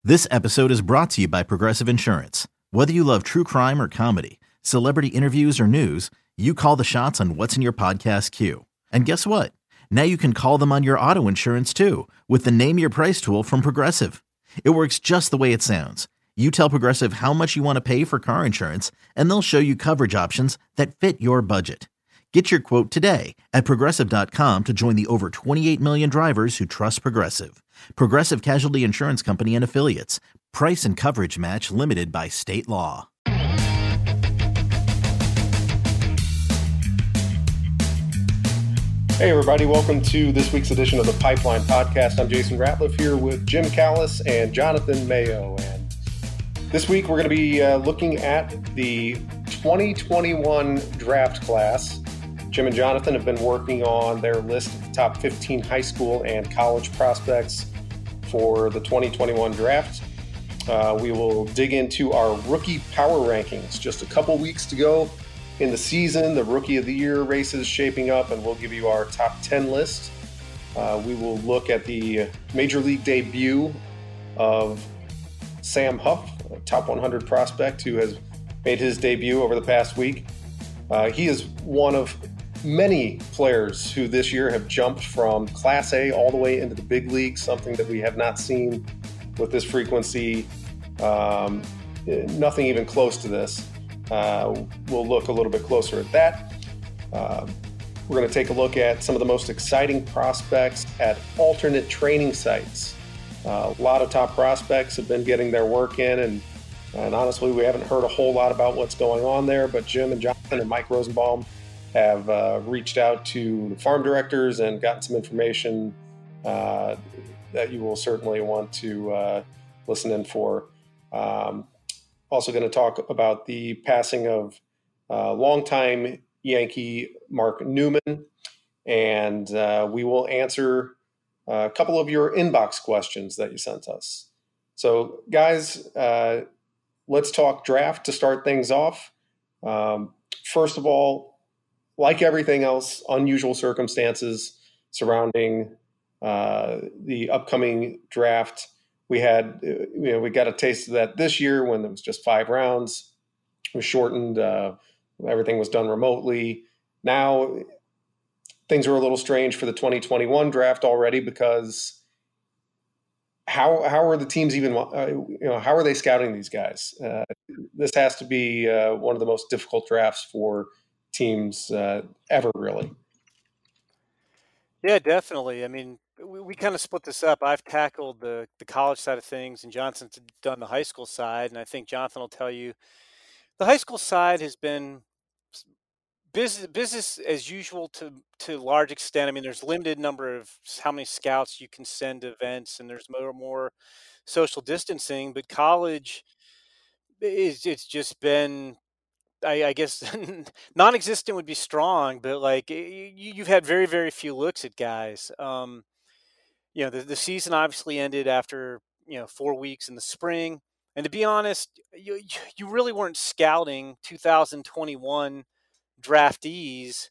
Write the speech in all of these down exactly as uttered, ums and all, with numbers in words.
This episode is brought to you by Progressive Insurance. Whether you love true crime or comedy, celebrity interviews or news, you call the shots on what's in your podcast queue. And guess what? Now you can call them on your auto insurance too with the Name Your Price tool from Progressive. It works just the way it sounds. You tell Progressive how much you want to pay for car insurance, and they'll show you coverage options that fit your budget. Get your quote today at progressive dot com to join the over twenty-eight million drivers who trust Progressive. Progressive Casualty Insurance Company and Affiliates. Price and coverage match limited by state law. Hey everybody, welcome to this week's edition of the Pipeline Podcast. I'm Jason Ratliff here with Jim Callis and Jonathan Mayo. And this week we're going to be uh, looking at the twenty twenty-one draft class. Jim and Jonathan have been working on their list of the top fifteen high school and college prospects for the twenty twenty-one draft. Uh, we will dig into our rookie power rankings. Just a couple weeks to go in the season. The Rookie of the Year race is shaping up, and we'll give you our top ten list. Uh, we will look at the Major League debut of Sam Huff, a top one hundred prospect who has made his debut over the past week. Uh, he is one of many players who this year have jumped from Class A all the way into the big league, something that we have not seen with this frequency. Um, nothing even close to this. Uh, we'll look a little bit closer at that. Uh, we're going to take a look at some of the most exciting prospects at alternate training sites. Uh, a lot of top prospects have been getting their work in, and, and honestly, we haven't heard a whole lot about what's going on there, but Jim and Jonathan and Mike Rosenbaum have uh, reached out to the farm directors and gotten some information uh, that you will certainly want to uh, listen in for. Um, also going to talk about the passing of uh, longtime Yankee Mark Newman, and uh, we will answer a couple of your inbox questions that you sent us. So, guys, uh, let's talk draft to start things off. Um, first of all, like everything else, unusual circumstances surrounding uh, the upcoming draft. We had, you know, we got a taste of that this year when there was just five rounds. It was shortened. Uh, everything was done remotely. Now things are a little strange for the twenty twenty-one draft already, because how how are the teams even, uh, you know, how are they scouting these guys? Uh, this has to be uh, one of the most difficult drafts for teams uh, ever, really. Yeah, definitely. I mean, we, we kind of split this up. I've tackled the the college side of things, and Johnson's done the high school side. And I think Jonathan will tell you the high school side has been business business as usual to to a large extent. I mean, there's limited number of how many scouts you can send to events, and there's more more social distancing. But college is it's just been, I, I guess non-existent would be strong, but like you, you've had very, very few looks at guys. Um, you know, the, the season obviously ended after, you know, four weeks in the spring. And to be honest, you, you really weren't scouting two thousand twenty-one draftees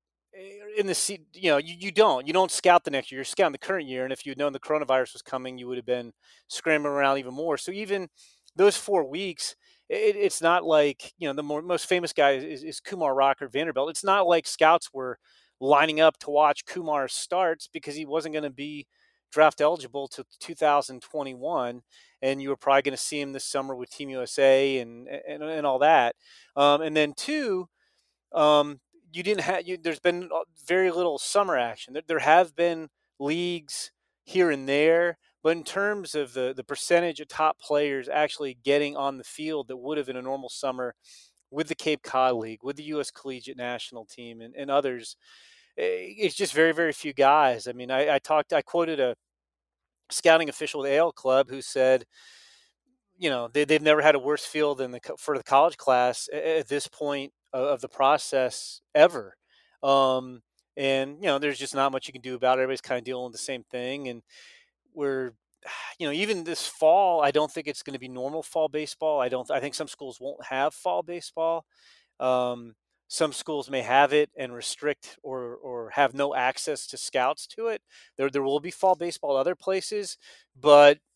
in the se- you know, you, you don't, you don't scout the next year, you're scouting the current year. And if you'd known the coronavirus was coming, you would have been scrambling around even more. So even those four weeks, it, it's not like, you know, the more, most famous guy is, is Kumar Rocker at Vanderbilt. It's not like scouts were lining up to watch Kumar's starts because he wasn't going to be draft eligible to two thousand twenty-one. And you were probably going to see him this summer with Team U S A and, and, and all that. Um, and then two, um, you didn't have, you, there's been very little summer action. There, there have been leagues here and there, but in terms of the, the percentage of top players actually getting on the field that would have in a normal summer with the Cape Cod League, with the U S Collegiate National Team and, and others, it's just very, very few guys. I mean, I, I talked, I quoted a scouting official at the A L Club who said, you know, they, they've never had a worse field in the, for the college class at, at this point of, of the process ever. Um, and, you know, there's just not much you can do about it. Everybody's kind of dealing with the same thing. And we're, you know, even this fall, I don't think it's going to be normal fall baseball. I don't, I think some schools won't have fall baseball. Um, some schools may have it and restrict or, or have no access to scouts to it. There, there will be fall baseball at other places, but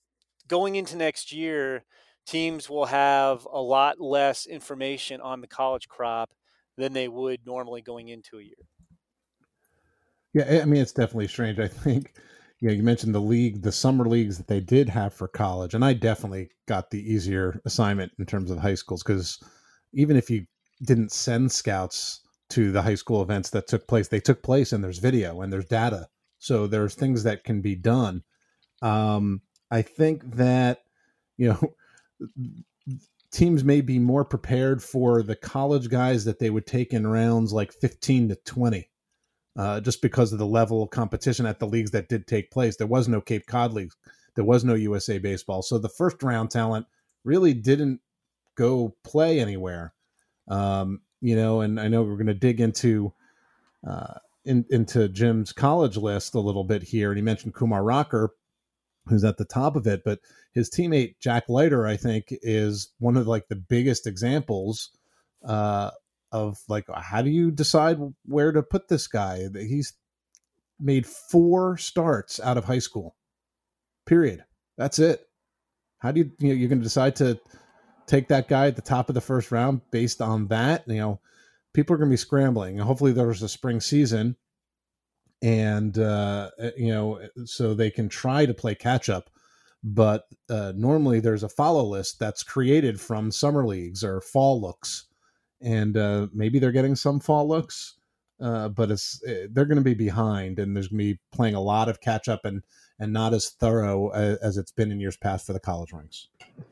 going into next year, teams will have a lot less information on the college crop than they would normally going into a year. Yeah, I mean, it's definitely strange. I think, you know, you mentioned the league, the summer leagues that they did have for college, and I definitely got the easier assignment in terms of high schools, because even if you didn't send scouts to the high school events that took place, they took place, and there's video and there's data. So there's things that can be done. Um, I think that, you know, teams may be more prepared for the college guys that they would take in rounds like fifteen to twenty. Uh, just because of the level of competition at the leagues that did take place. There was no Cape Cod League. There was no U S A Baseball. So the first round talent really didn't go play anywhere. Um, you know, and I know we're going to dig into uh, in, into Jim's college list a little bit here. And he mentioned Kumar Rocker, who's at the top of it. But his teammate, Jack Leiter, I think, is one of like the biggest examples uh of like, how do you decide where to put this guy? He's made four starts out of high school, period. That's it. How do you, you know, you're going to decide to take that guy at the top of the first round based on that? You know, people are going to be scrambling, and hopefully there's a spring season, and, uh, you know, so they can try to play catch up. But uh, normally there's a follow list that's created from summer leagues or fall looks. And uh, maybe they're getting some fall looks, uh, but it's they're going to be behind, and there's going to be playing a lot of catch up and and not as thorough as, as it's been in years past for the college ranks.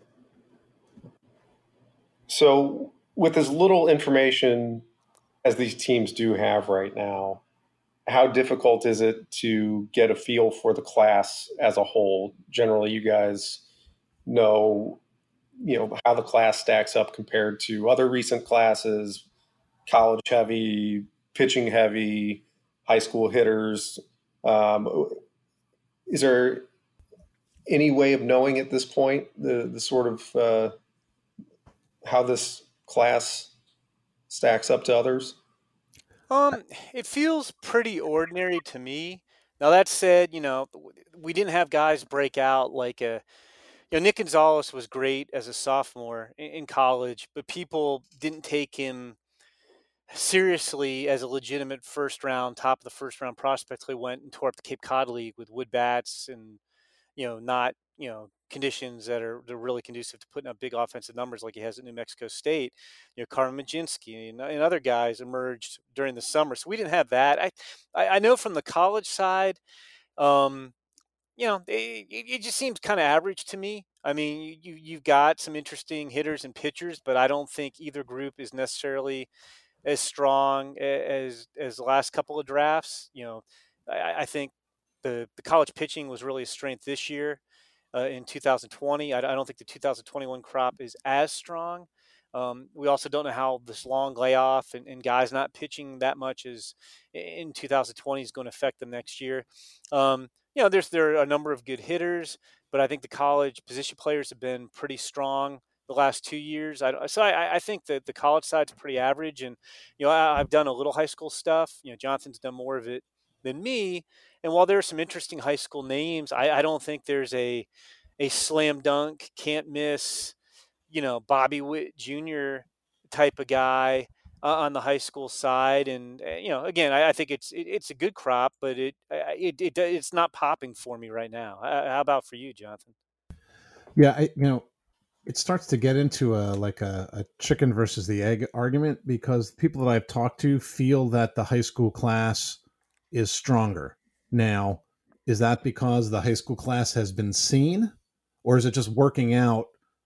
So, with as little information as these teams do have right now, how difficult is it to get a feel for the class as a whole? Generally, you guys know, you know, how the class stacks up compared to other recent classes, college heavy, pitching heavy, high school hitters. Um, is there any way of knowing at this point the, the sort of uh, how this class stacks up to others? Um, it feels pretty ordinary to me. Now that said, you know, we didn't have guys break out like a You know, Nick Gonzalez was great as a sophomore in, in college, but people didn't take him seriously as a legitimate first round, top of the first round prospect. He went and tore up the Cape Cod League with wood bats and, you know, not, you know, conditions that are they're really conducive to putting up big offensive numbers like he has at New Mexico State. You know, Carmen Majinski and, and other guys emerged during the summer. So we didn't have that. I, I, I know from the college side, um, you know, it, it just seems kind of average to me. I mean, you you've got some interesting hitters and pitchers, but I don't think either group is necessarily as strong as as the last couple of drafts. You know, I, I think the the college pitching was really a strength this year uh, in two thousand twenty. I, I don't think the two thousand twenty-one crop is as strong. Um, we also don't know how this long layoff and, and guys not pitching that much is in two thousand twenty is going to affect them next year. Um, you know, there's there are a number of good hitters, but I think the college position players have been pretty strong the last two years. I, so I, I think that the college side's pretty average, and you know, I, I've done a little high school stuff. You know, Jonathan's done more of it than me, and while there are some interesting high school names, I, I don't think there's a a slam dunk, can't miss, you know, Bobby Witt Junior type of guy uh, on the high school side. And, uh, you know, again, I, I think it's, it, it's a good crop, but it, it, it, it's not popping for me right now. Uh, how about for you, Jonathan? Yeah. I, you know, it starts to get into a, like a, a chicken versus the egg argument, because people that I've talked to feel that the high school class is stronger. Now, is that because the high school class has been seen, or is it just working out?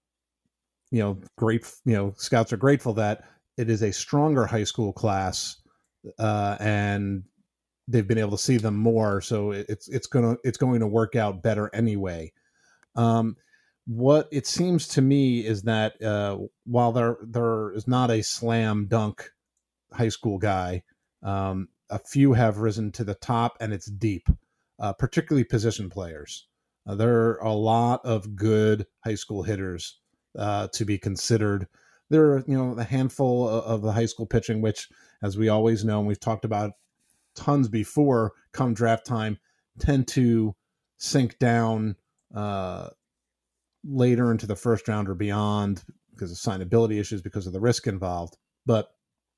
You know, great, you know, scouts are grateful that it is a stronger high school class, uh, and they've been able to see them more. So it's, it's going to, it's going to work out better anyway. Um, what it seems to me is that, uh, while there, there is not a slam dunk high school guy, um, a few have risen to the top, and it's deep, uh, particularly position players. Uh, there are a lot of good high school hitters Uh, to be considered. There are, you know, a handful of, of the high school pitching, which, as we always know, and we've talked about tons before, come draft time, tend to sink down uh, later into the first round or beyond because of signability issues, because of the risk involved. But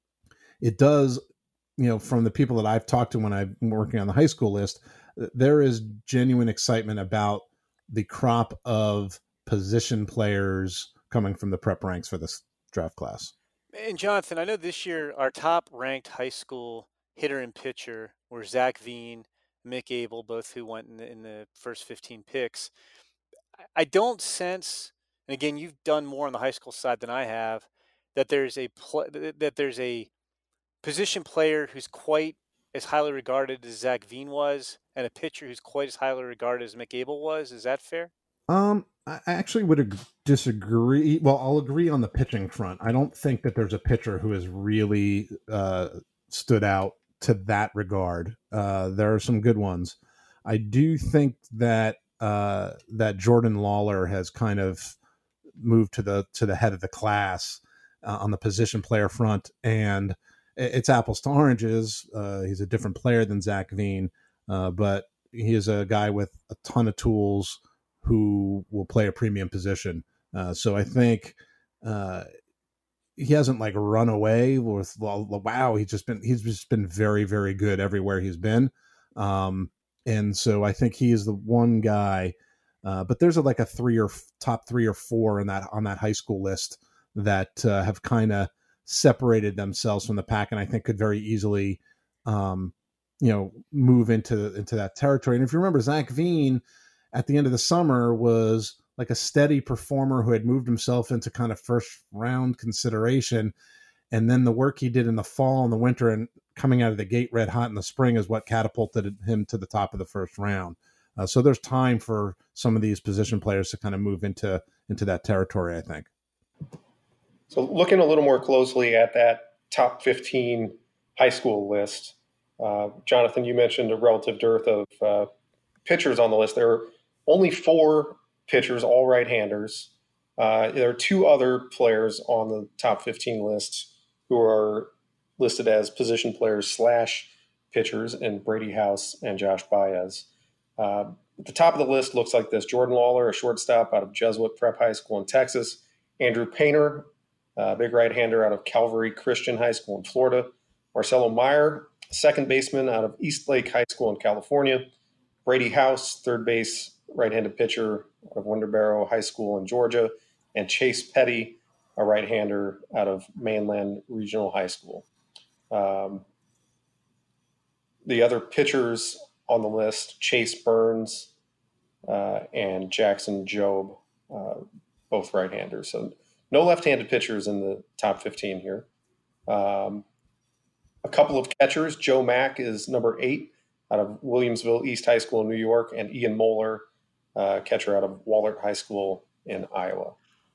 it does, you know, from the people that I've talked to when I'm working on the high school list, there is genuine excitement about the crop of position players coming from the prep ranks for this draft class. And Jonathan, I know this year our top ranked high school hitter and pitcher were Zach Veen, Mick Abel, both who went in the, in the first fifteen picks. I don't sense, and again, you've done more on the high school side than I have, that there's a pl- that there's a position player who's quite as highly regarded as Zach Veen was, and a pitcher who's quite as highly regarded as Mick Abel was. Is that fair? Um, I actually would ag- disagree. Well, I'll agree on the pitching front. I don't think that there's a pitcher who has really uh, stood out to that regard. Uh, there are some good ones. I do think that uh, that Jordan Lawler has kind of moved to the to the head of the class uh, on the position player front, and it's apples to oranges. Uh, he's a different player than Zach Veen, uh, but he is a guy with a ton of tools who will play a premium position. Uh, so I think uh, he hasn't like run away with, wow, he's just been, he's just been very, very good everywhere he's been. Um, and so I think he is the one guy, uh, but there's a, like a three or top three or four in that, on that high school list that uh, have kind of separated themselves from the pack. And I think could very easily, um, you know, move into, into that territory. And if you remember, Zach Veen at the end of the summer was like a steady performer who had moved himself into kind of first round consideration. And then the work he did in the fall and the winter and coming out of the gate red hot in the spring is what catapulted him to the top of the first round. Uh, so there's time for some of these position players to kind of move into, into that territory, I think. So looking a little more closely at that top fifteen high school list, uh, Jonathan, you mentioned a relative dearth of uh, pitchers on the list. There are only four pitchers, all right-handers. Uh, there are two other players on the top fifteen list who are listed as position players slash pitchers, in Brady House and Josh Baez. Uh, at the top of the list looks like this: Jordan Lawler, a shortstop out of Jesuit Prep High School in Texas; Andrew Painter, a big right-hander out of Calvary Christian High School in Florida; Marcelo Meyer, second baseman out of Eastlake High School in California; Brady House, third base right-handed pitcher out of Winterboro High School in Georgia; and Chase Petty, a right-hander out of Mainland Regional High School. Um, the other pitchers on the list: Chase Burns uh, and Jackson Jobe, uh, both right-handers. So no left-handed pitchers in the top fifteen here. Um, a couple of catchers: Joe Mack is number eight out of Williamsville East High School in New York, and Ian Moeller, uh, catcher out of Wahlert High School in Iowa.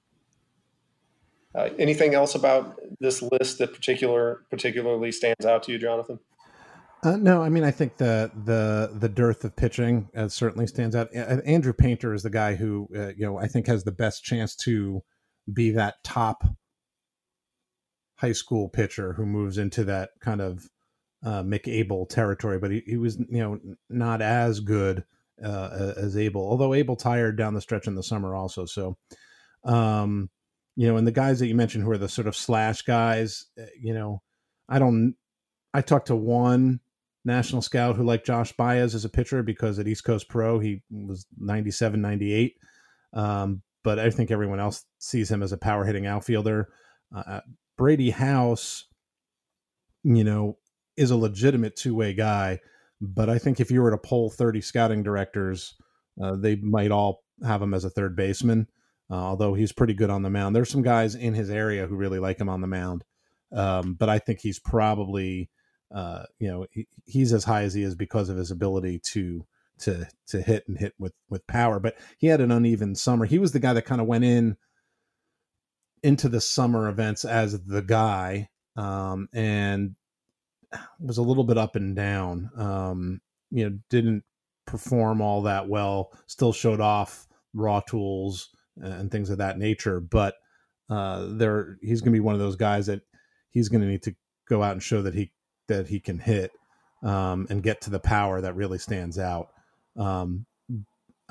Uh, anything else about this list that particular particularly stands out to you, Jonathan? Uh, no, I mean, I think the the the dearth of pitching uh, certainly stands out. Uh, Andrew Painter is the guy who, uh, you know, I think has the best chance to be that top high school pitcher who moves into that kind of uh, Mick Abel territory. But he, he was, you know, not as good uh, as Abel, although Abel tired down the stretch in the summer also. So, um, you know, and the guys that you mentioned who are the sort of slash guys, you know, I don't, I talked to one national scout who liked Josh Baez as a pitcher because at East Coast Pro, he was ninety-seven, ninety-eight. Um, but I think everyone else sees him as a power hitting outfielder. Uh, Brady House, you know, is a legitimate two-way guy, but I think if you were to poll thirty scouting directors, uh, they might all have him as a third baseman. Uh, although he's pretty good on the mound. There's some guys in his area who really like him on the mound. Um, but I think he's probably, uh, you know, he, he's as high as he is because of his ability to, to, to hit and hit with, with power, but he had an uneven summer. He was the guy that kind of went in into the summer events as the guy, um, and was a little bit up and down, um, you know, didn't perform all that well, still showed off raw tools and things of that nature. But uh, there, he's going to be one of those guys that he's going to need to go out and show that he that he can hit um, and get to the power that really stands out. Um,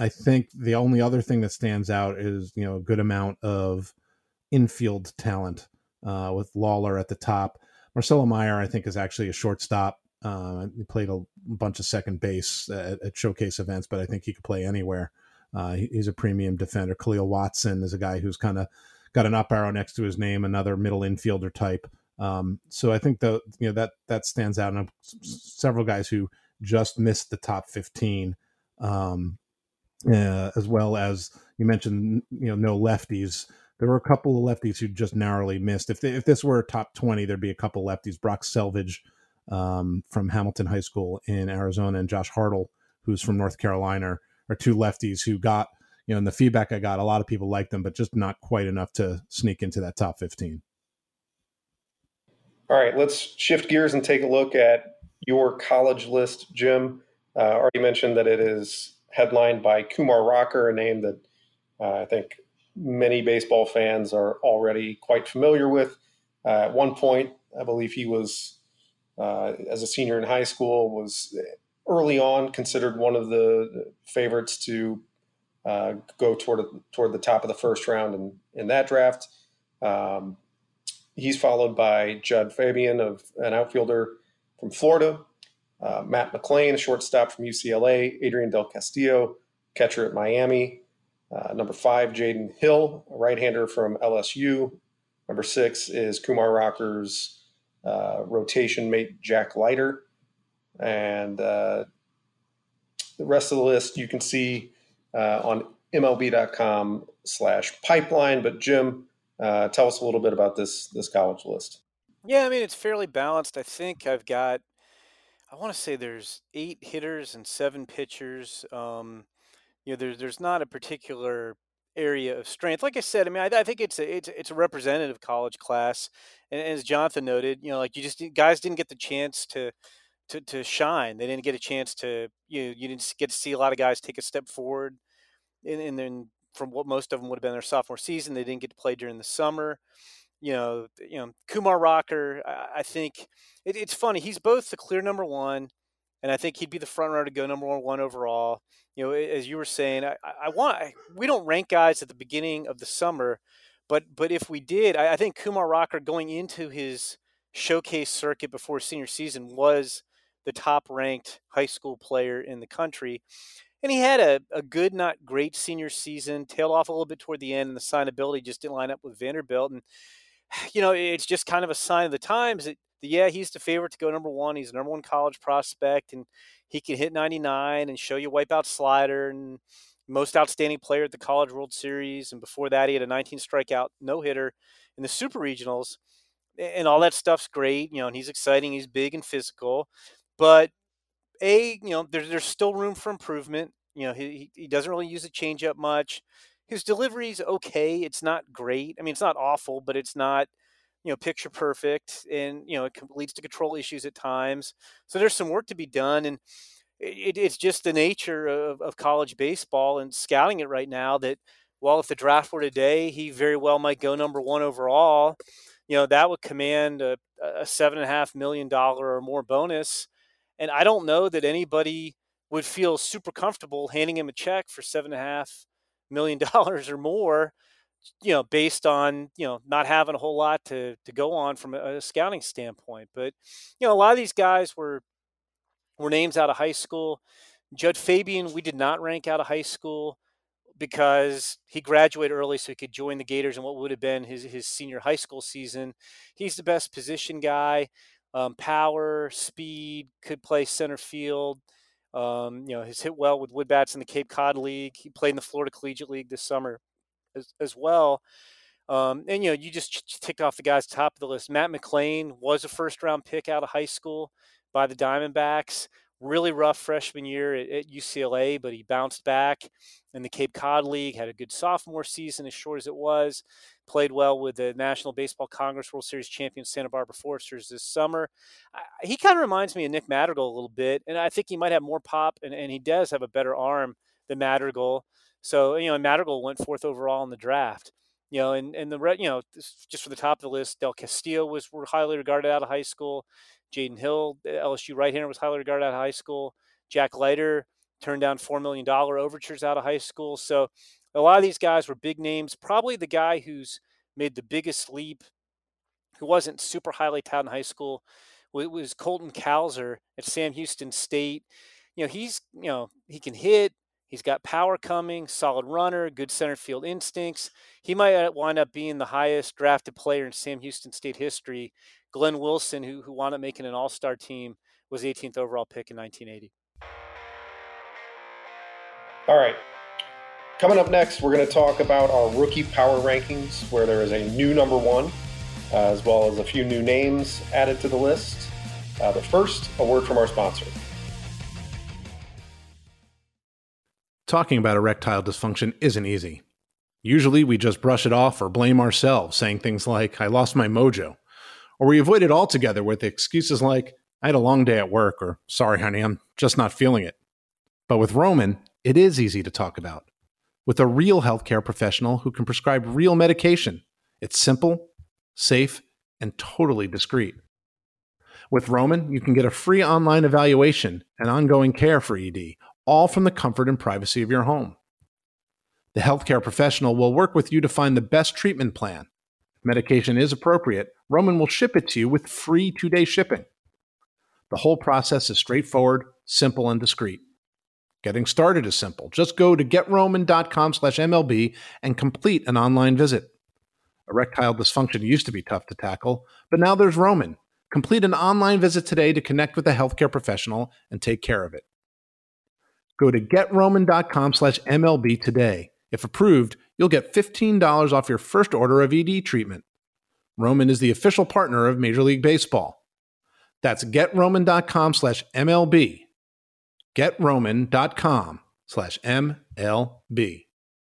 I think the only other thing that stands out is, you know, a good amount of infield talent uh, with Lawler at the top. Marcelo Meyer, I think, is actually a shortstop. Uh, he played a bunch of second base at, at showcase events, but I think he could play anywhere. Uh, he, he's a premium defender. Khalil Watson is a guy who's kind of got an up arrow next to his name, another middle infielder type. Um, so I think the you know that that stands out. And several guys who just missed the top fifteen, um, uh, as well as you mentioned, you know, no lefties. There were a couple of lefties who just narrowly missed. If they, if this were top twenty, there'd be a couple lefties. Brock Selvage um, from Hamilton High School in Arizona, and Josh Hartle, who's from North Carolina, are two lefties who got, you know, in the feedback I got, a lot of people liked them, but just not quite enough to sneak into that top fifteen. All right, let's shift gears and take a look at your college list, Jim. Uh, already mentioned that it is headlined by Kumar Rocker, a name that uh, I think many baseball fans are already quite familiar with. Uh, at one point, I believe he was, uh, as a senior in high school, was early on considered one of the favorites to uh, go toward toward the top of the first round in, in that draft. Um, he's followed by Judd Fabian, of an outfielder from Florida, uh, Matt McLean, a shortstop from U C L A, Adrian Del Castillo, catcher at Miami. Uh, number five, Jaden Hill, a right-hander from L S U. Number six is Kumar Rocker's uh, rotation mate, Jack Leiter. And uh, the rest of the list you can see uh, on M L B dot com slash pipeline. But Jim, uh, tell us a little bit about this this college list. Yeah, I mean, it's fairly balanced. I think I've got, I want to say there's eight hitters and seven pitchers. Um, you know, there's there's not a particular area of strength. Like I said, I mean, I, I think it's a it's it's a representative college class, and, as Jonathan noted, you know, like you just guys didn't get the chance to to to shine. They didn't get a chance to you know, you didn't get to see a lot of guys take a step forward, and, and then from what most of them would have been their sophomore season, they didn't get to play during the summer. You know, you know Kumar Rocker. I, I think it, it's funny. He's both the clear number one, and I think he'd be the front runner to go number one overall. You know, as you were saying, I, I want I, we don't rank guys at the beginning of the summer, but but if we did, I, I think Kumar Rocker going into his showcase circuit before senior season was the top ranked high school player in the country. And he had a, a good, not great senior season, tailed off a little bit toward the end, and the signability just didn't line up with Vanderbilt. And, you know, it's just kind of a sign of the times that, yeah, he's the favorite to go number one. He's the number one college prospect, and he can hit ninety-nine and show you wipeout slider and most outstanding player at the College World Series. And before that, he had a nineteen strikeout no-hitter in the Super Regionals. And all that stuff's great, you know, and he's exciting. He's big and physical. But, A, you know, there, there's still room for improvement. You know, he, he doesn't really use the changeup much. His delivery's okay. It's not great. I mean, it's not awful, but it's not, you know, picture perfect. And, you know, it leads to control issues at times. So there's some work to be done. And it, it's just the nature of, of college baseball and scouting it right now that, well, if the draft were today, he very well might go number one overall. You know, that would command a, a seven and a half million dollar or more bonus. And I don't know that anybody would feel super comfortable handing him a check for seven and a half million dollars or more, you know, based on, you know, not having a whole lot to, to go on from a, a scouting standpoint. But, you know, a lot of these guys were, were names out of high school. Judd Fabian, we did not rank out of high school because he graduated early so he could join the Gators in what would have been his, his senior high school season. He's the best position guy. Um, power, speed, could play center field. Um, you know, he's hit well with wood bats in the Cape Cod League. He played in the Florida Collegiate League this summer as, as well. Um, and, you know, you just ticked off the guys top of the list. Matt McLean was a first-round pick out of high school by the Diamondbacks. Really rough freshman year at, at U C L A, but he bounced back in the Cape Cod League, had a good sophomore season as short as it was, played well with the National Baseball Congress World Series champion Santa Barbara Foresters this summer. I, he kind of reminds me of Nick Madrigal a little bit, and I think he might have more pop, and, and he does have a better arm than Madrigal. So, you know, Madrigal went fourth overall in the draft. You know, and, and the, you know, just for the top of the list, Del Castillo was highly regarded out of high school. Jaden Hill, L S U right-hander, was highly regarded out of high school. Jack Leiter, turned down four million dollars overtures out of high school. So a lot of these guys were big names. Probably the guy who's made the biggest leap, who wasn't super highly touted in high school, was Colton Cowser at Sam Houston State. You know, he's, you know, he can hit. He's got power coming, solid runner, good center field instincts. He might wind up being the highest drafted player in Sam Houston State history. Glenn Wilson, who, who wound up making an all-star team, was the eighteenth overall pick in nineteen eighty. All right. Coming up next, we're going to talk about our rookie power rankings, where there is a new number one, uh, as well as a few new names added to the list. Uh, but first, a word from our sponsor. Talking about erectile dysfunction isn't easy. Usually we just brush it off or blame ourselves, saying things like, I lost my mojo. Or we avoid it altogether with excuses like, I had a long day at work, or sorry, honey, I'm just not feeling it. But with Roman, it is easy to talk about. With a real healthcare professional who can prescribe real medication. It's simple, safe, and totally discreet. With Roman, you can get a free online evaluation and ongoing care for E D, all from the comfort and privacy of your home. The healthcare professional will work with you to find the best treatment plan. If medication is appropriate, Roman will ship it to you with free two-day shipping. The whole process is straightforward, simple, and discreet. Getting started is simple. Just go to getroman.com slash MLB and complete an online visit. Erectile dysfunction used to be tough to tackle, but now there's Roman. Complete an online visit today to connect with a healthcare professional and take care of it. Go to getroman.com slash MLB today. If approved, you'll get fifteen dollars off your first order of E D treatment. Roman is the official partner of Major League Baseball. That's getroman.com slash MLB. getroman.com slash MLB.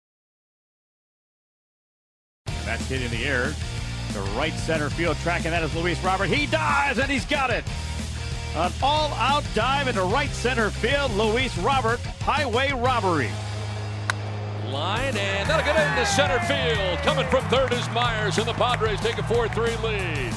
That's hit in the air to right center field. Tracking that is Luis Robert. He dives and he's got it. An all-out dive into right center field. Luis Robert, highway robbery. Line, and that'll get into center field. Coming from third is Myers, and the Padres take a four three lead.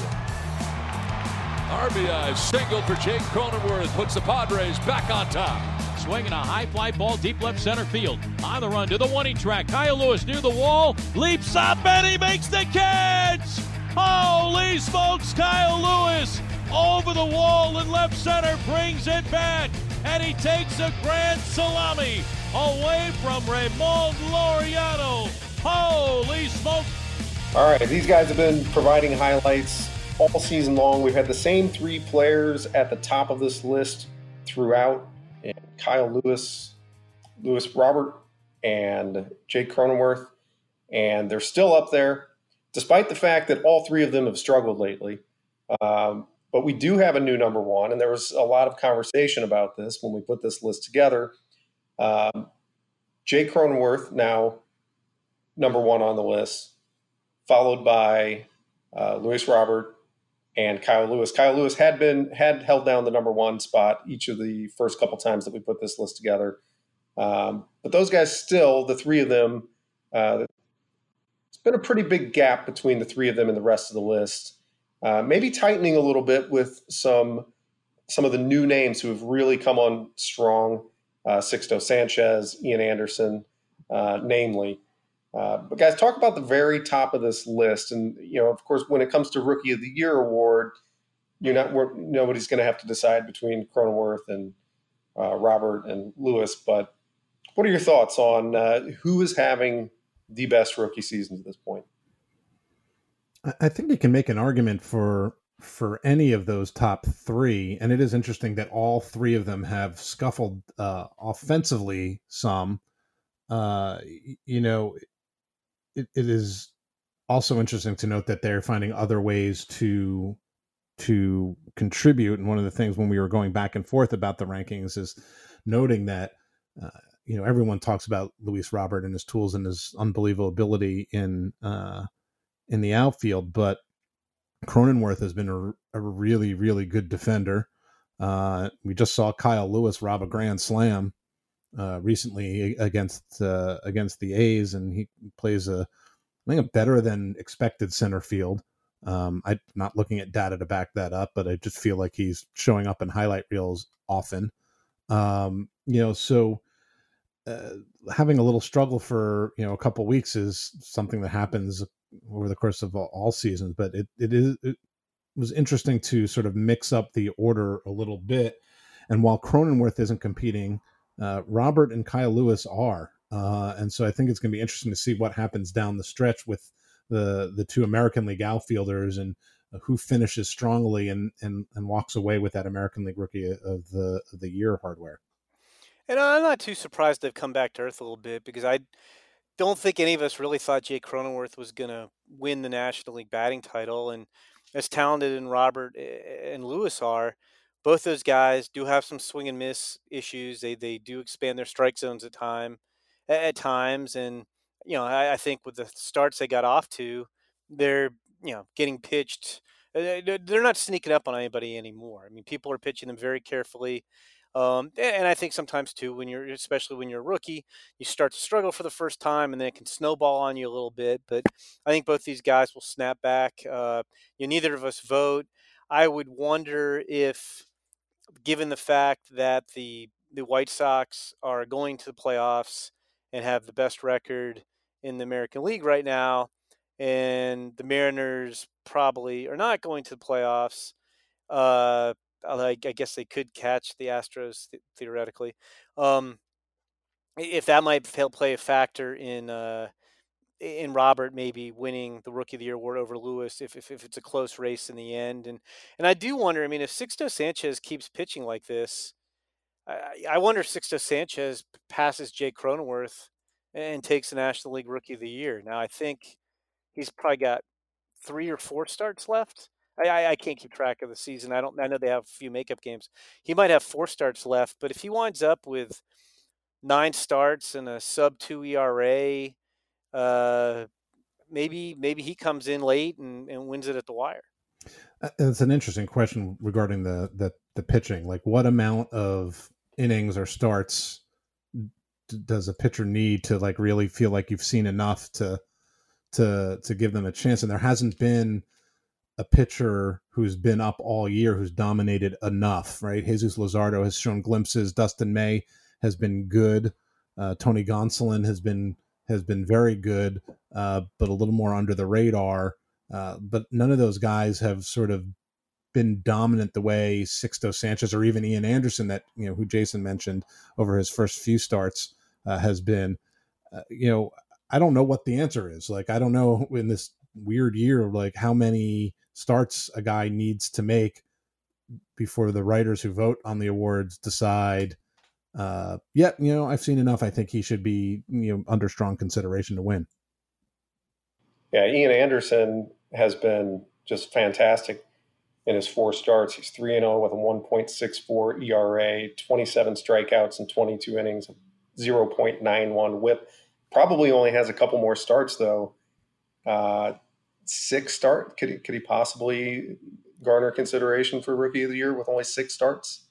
R B I single for Jake Cronenworth puts the Padres back on top. Swinging a high fly ball deep left center field. On the run to the one-inning track. Kyle Lewis near the wall. Leaps up and he makes the catch. Holy smokes, Kyle Lewis over the wall in left center, brings it back, and he takes a grand salami away from Ramon Laureano. Holy smoke. All right, these guys have been providing highlights all season long. We've had the same three players at the top of this list throughout. And Kyle Lewis, Luis Robert, and Jake Cronenworth. And they're still up there, despite the fact that all three of them have struggled lately. Um, but we do have a new number one, and there was a lot of conversation about this when we put this list together. Um, Jake Cronenworth, now number one on the list, followed by uh, Luis Robert and Kyle Lewis. Kyle Lewis had been had held down the number one spot each of the first couple times that we put this list together. Um, but those guys still, the three of them, uh, it's been a pretty big gap between the three of them and the rest of the list. Uh, maybe tightening a little bit with some some of the new names who have really come on strong. Uh, Sixto Sanchez, Ian Anderson, uh, namely. Uh, but guys, talk about the very top of this list. And, you know, of course, when it comes to Rookie of the Year award, you're not, nobody's going to have to decide between Cronenworth and uh, Robert and Lewis. But what are your thoughts on uh, who is having the best rookie season to this point? I think you can make an argument for for any of those top three, and it is interesting that all three of them have scuffled uh, offensively some. Uh, you know, it, it is also interesting to note that they're finding other ways to to contribute. And one of the things when we were going back and forth about the rankings is noting that uh, you know, everyone talks about Luis Robert and his tools and his unbelievable ability in uh, in the outfield, but Cronenworth has been a, a really, really good defender. Uh, we just saw Kyle Lewis rob a grand slam uh, recently against uh, against the A's, and he plays a, I think, a better than expected center field. Um, I'm not looking at data to back that up, but I just feel like he's showing up in highlight reels often. Um, you know, so uh, having a little struggle for, you know, a couple weeks is something that happens over the course of all, all seasons, but it, it is, it was interesting to sort of mix up the order a little bit. And while Cronenworth isn't competing, uh, Robert and Kyle Lewis are. Uh, and so I think it's going to be interesting to see what happens down the stretch with the, the two American League outfielders and uh, who finishes strongly and, and, and walks away with that American League Rookie of the, of the Year hardware. And I'm not too surprised they've come back to earth a little bit, because I don't think any of us really thought Jake Cronenworth was going to win the National League batting title. And as talented as Robert and Lewis are, both those guys do have some swing and miss issues. They they do expand their strike zones at time at times, and you know I, I think with the starts they got off to, they're you know getting pitched. They're not sneaking up on anybody anymore. I mean, people are pitching them very carefully. Um, and I think sometimes too, when you're, especially when you're a rookie, you start to struggle for the first time, and then it can snowball on you a little bit. But I think both these guys will snap back. Uh, you know, neither of us vote. I would wonder if, given the fact that the the White Sox are going to the playoffs and have the best record in the American League right now, and the Mariners probably are not going to the playoffs. Uh, I guess they could catch the Astros theoretically. Um, if that might play a factor in uh, in Robert maybe winning the Rookie of the Year award over Lewis, if, if if it's a close race in the end, and and I do wonder. I mean, if Sixto Sanchez keeps pitching like this, I, I wonder if Sixto Sanchez passes Jake Cronenworth and takes the National League Rookie of the Year. Now, I think he's probably got three or four starts left. I, I can't keep track of the season. I don't. I know they have a few makeup games. He might have four starts left, but if he winds up with nine starts and a sub two E R A, uh, maybe maybe he comes in late and, and wins it at the wire. It's an interesting question regarding the, the the pitching. Like, what amount of innings or starts does a pitcher need to like really feel like you've seen enough to to to give them a chance? And there hasn't been a pitcher who's been up all year who's dominated enough, right? Jesus Luzardo has shown glimpses. Dustin May has been good. Uh, Tony Gonsolin has been has been very good, uh, but a little more under the radar. Uh, but none of those guys have sort of been dominant the way Sixto Sanchez or even Ian Anderson, that you know who Jason mentioned over his first few starts, uh, has been. Uh, you know, I don't know what the answer is. Like, I don't know in this weird year, like how many starts a guy needs to make before the writers who vote on the awards decide, uh, yeah, you know, I've seen enough. I think he should be, you know, under strong consideration to win. Yeah, Ian Anderson has been just fantastic in his four starts. He's three and oh with a one point six four E R A, twenty-seven strikeouts in twenty-two innings, zero point nine one whip. Probably only has a couple more starts though. Uh, six start. Could he, could he possibly garner consideration for Rookie of the Year with only six starts?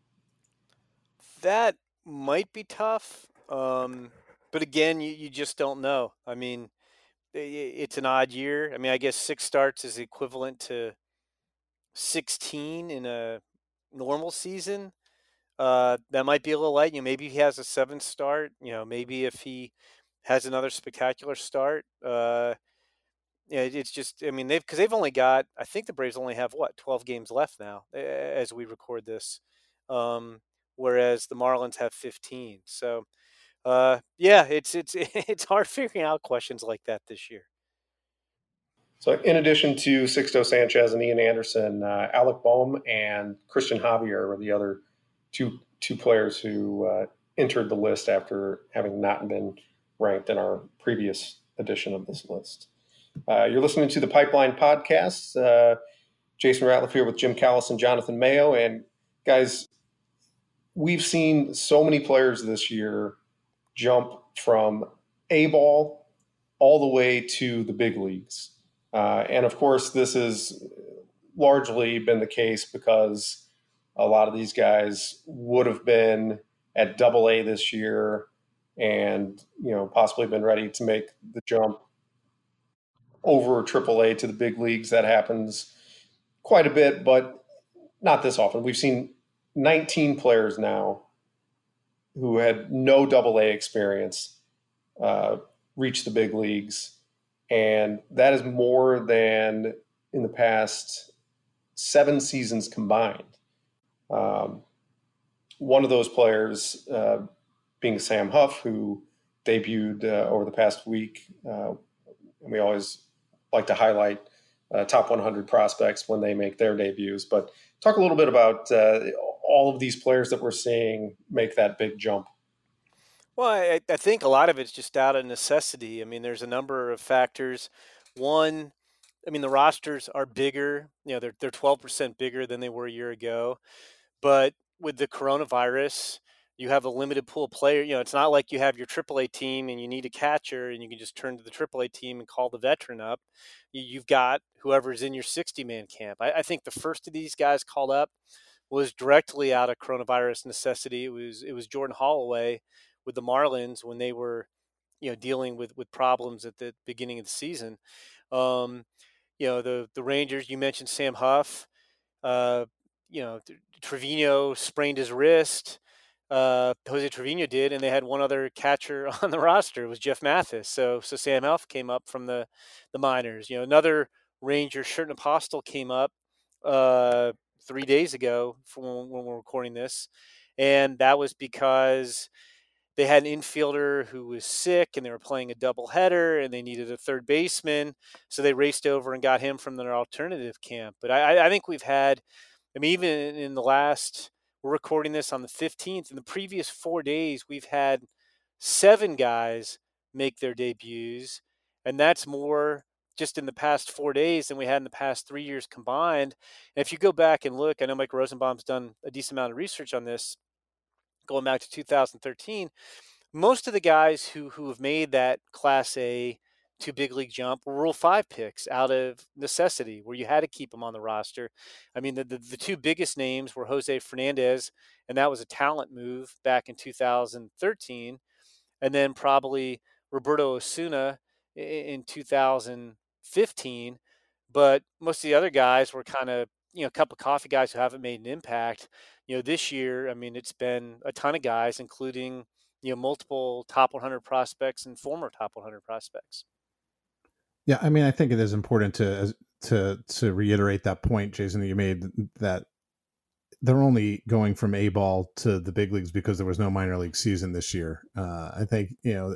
That might be tough. Um, but again, you, you just don't know. I mean, it's an odd year. I mean, I guess six starts is equivalent to sixteen in a normal season. Uh, that might be a little light. You know, maybe he has a seven start. You know, maybe if he has another spectacular start. Uh, yeah, it's just. I mean, they've because they've only got. I think the Braves only have what twelve games left now as we record this, um, whereas the Marlins have fifteen. So. Uh, yeah, it's it's it's hard figuring out questions like that this year. So, in addition to Sixto Sanchez and Ian Anderson, uh, Alec Bohm and Christian Javier were the other two two players who uh, entered the list after having not been ranked in our previous edition of this list. Uh, you're listening to the Pipeline Podcast. Uh, Jason Ratliff here with Jim Callis and Jonathan Mayo, and guys, we've seen so many players this year jump from A ball all the way to the big leagues. Uh, and of course, this has largely been the case because a lot of these guys would have been at double A this year and, you know, possibly been ready to make the jump over triple A to the big leagues. That happens quite a bit, but not this often. We've seen nineteen players now who had no double A experience uh, reach the big leagues. And that is more than in the past seven seasons combined. Um, one of those players uh, being Sam Huff, who debuted uh, over the past week. Uh, and we always like to highlight uh, top one hundred prospects when they make their debuts. But talk a little bit about uh, all of these players that we're seeing make that big jump. Well, I, I think a lot of it's just out of necessity. I mean, there's a number of factors. One, I mean, the rosters are bigger. You know, they're they're twelve percent bigger than they were a year ago. But with the coronavirus, you have a limited pool of players. You know, it's not like you have your triple A team and you need a catcher and you can just turn to the triple A team and call the veteran up. You've got whoever's in your sixty-man camp. I, I think the first of these guys called up was directly out of coronavirus necessity. It was it was Jordan Holloway with the Marlins when they were, you know, dealing with, with problems at the beginning of the season. Um, you know, the the Rangers, you mentioned Sam Huff. Uh, you know, Trevino sprained his wrist. Uh, Jose Trevino did, and they had one other catcher on the roster. It was Jeff Mathis. So, so Sam Huff came up from the, the minors. You know, another Ranger, Sherten Apostel, came up uh, three days ago from when we're recording this, and that was because they had an infielder who was sick and they were playing a doubleheader and they needed a third baseman. So they raced over and got him from their alternative camp. But I, I think we've had, I mean, even in the last, we're recording this on the fifteenth, in the previous four days, we've had seven guys make their debuts. And that's more just in the past four days than we had in the past three years combined. And if you go back and look, I know Mike Rosenbaum's done a decent amount of research on this, going back to two thousand thirteen, most of the guys who who have made that Class A to big league jump were Rule five picks out of necessity, where you had to keep them on the roster. I mean, the, the, the two biggest names were Jose Fernandez, and that was a talent move back in two thousand thirteen, and then probably Roberto Osuna in, in two thousand fifteen. But most of the other guys were kind of, you know, a cup of coffee guys who haven't made an impact. You know, this year, I mean, it's been a ton of guys, including, you know, multiple top one hundred prospects and former top one hundred prospects. Yeah, I mean, I think it is important to to to reiterate that point, Jason, that you made, that they're only going from A ball to the big leagues because there was no minor league season this year. Uh, I think, you know,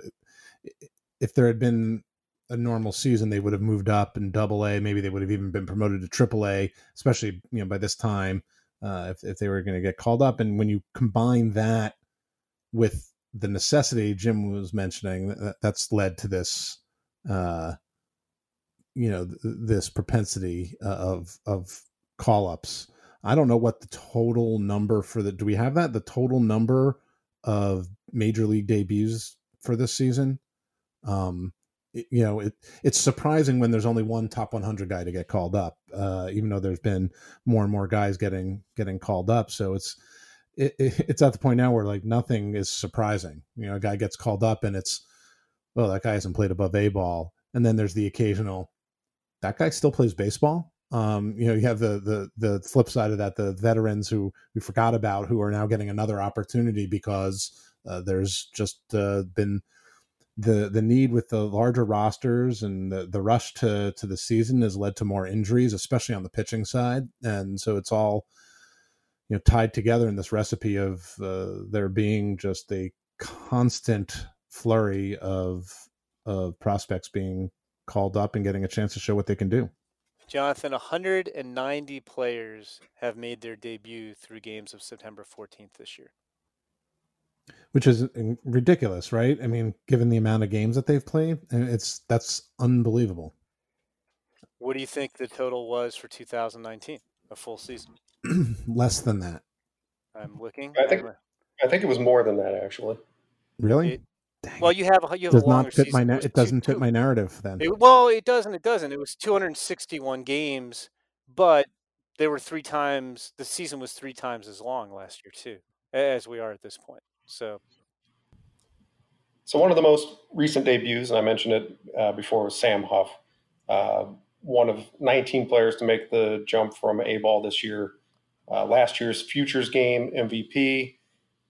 if there had been a normal season, they would have moved up in double A. Maybe they would have even been promoted to triple A, especially, you know, by this time, uh, if, if they were going to get called up. And when you combine that with the necessity Jim was mentioning, that, that's led to this, uh, you know, th- this propensity uh, of, of call ups. I don't know what the total number for the, do we have that? The total number of major league debuts for this season? Um, it, you know, it, it's surprising when there's only one top one hundred guy to get called up, uh, even though there's been more and more guys getting, getting called up. So it's, it, it's at the point now where like nothing is surprising. You know, a guy gets called up and it's, well, that guy hasn't played above A ball. And then there's the occasional, that guy still plays baseball. Um, you know, you have the, the, the flip side of that, the veterans who we forgot about, who are now getting another opportunity because uh, there's just uh, been the, the need with the larger rosters, and the, the rush to, to the season has led to more injuries, especially on the pitching side. And so it's all, you know, tied together in this recipe of uh, there being just a constant flurry of, of prospects being called up and getting a chance to show what they can do. Jonathan, one hundred ninety players have made their debut through games of September fourteenth this year. Which is ridiculous, right? I mean, given the amount of games that they've played, it's that's unbelievable. What do you think the total was for two thousand nineteen, a full season? Less than that. I'm looking. I think I think it was more than that, actually. Really? It, well, you have you have does a longer not fit season. my It, it doesn't two, fit my narrative then. It, well, it doesn't. It doesn't. It was two hundred sixty-one games, but there were three times. The season was three times as long last year too, as we are at this point. So, so one of the most recent debuts, and I mentioned it uh, before, was Sam Huff, uh, one of nineteen players to make the jump from A ball this year. Uh, last year's Futures Game M V P.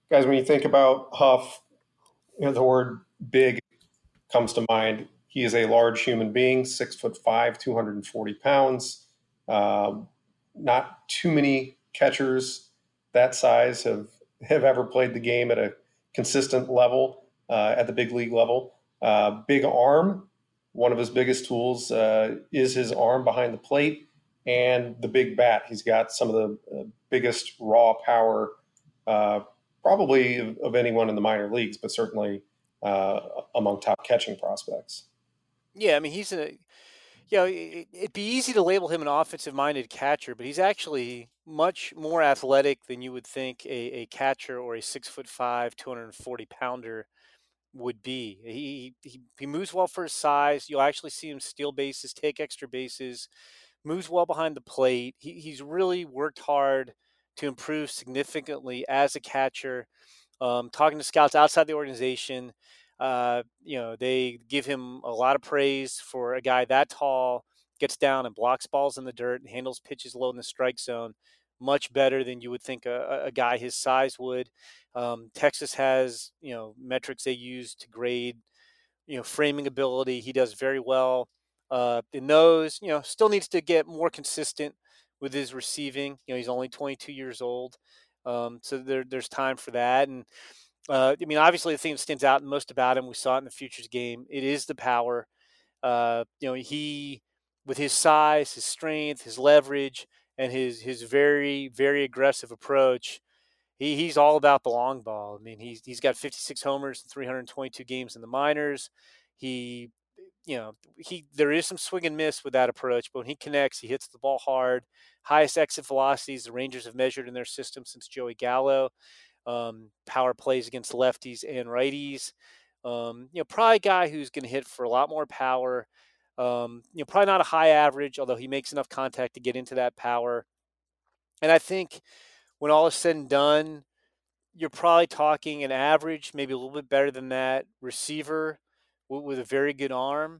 Guys, when you think about Huff, you know, the word big comes to mind. He is a large human being, six foot five, two hundred forty pounds. Um, not too many catchers that size have, have ever played the game at a consistent level, uh, at the big league level. Uh, big arm. One of his biggest tools uh, is his arm behind the plate and the big bat. He's got some of the uh, biggest raw power, uh, probably of, of anyone in the minor leagues, but certainly uh, among top catching prospects. Yeah, I mean, he's a, you know, it, it'd be easy to label him an offensive-minded catcher, but he's actually much more athletic than you would think a, a catcher or a six foot five, two hundred forty pounder would be. He, he he moves well for his size. You'll actually see him steal bases, take extra bases, moves well behind the plate. He, he's really worked hard to improve significantly as a catcher. Um, talking to scouts outside the organization, uh, you know, they give him a lot of praise for a guy that tall, gets down and blocks balls in the dirt and handles pitches low in the strike zone much better than you would think a, a guy his size would. Um, Texas has, you know, metrics they use to grade, you know, framing ability. He does very well uh, in those. You know, still needs to get more consistent with his receiving. You know, he's only twenty-two years old, um, so there, there's time for that. And uh, I mean, obviously, the thing that stands out most about him, we saw it in the futures game. It is the power. Uh, you know, he with his size, his strength, his leverage, and his his very very aggressive approach. He, he's all about the long ball. I mean, he's he's got fifty-six homers in three hundred twenty-two games in the minors. He, you know, he there is some swing and miss with that approach, but when he connects, he hits the ball hard. Highest exit velocities the Rangers have measured in their system since Joey Gallo. Um, power plays against lefties and righties. Um, you know, probably a guy who's going to hit for a lot more power. Um, you know, probably not a high average, although he makes enough contact to get into that power. And I think when all is said and done, you're probably talking an average, maybe a little bit better than that, receiver with, with a very good arm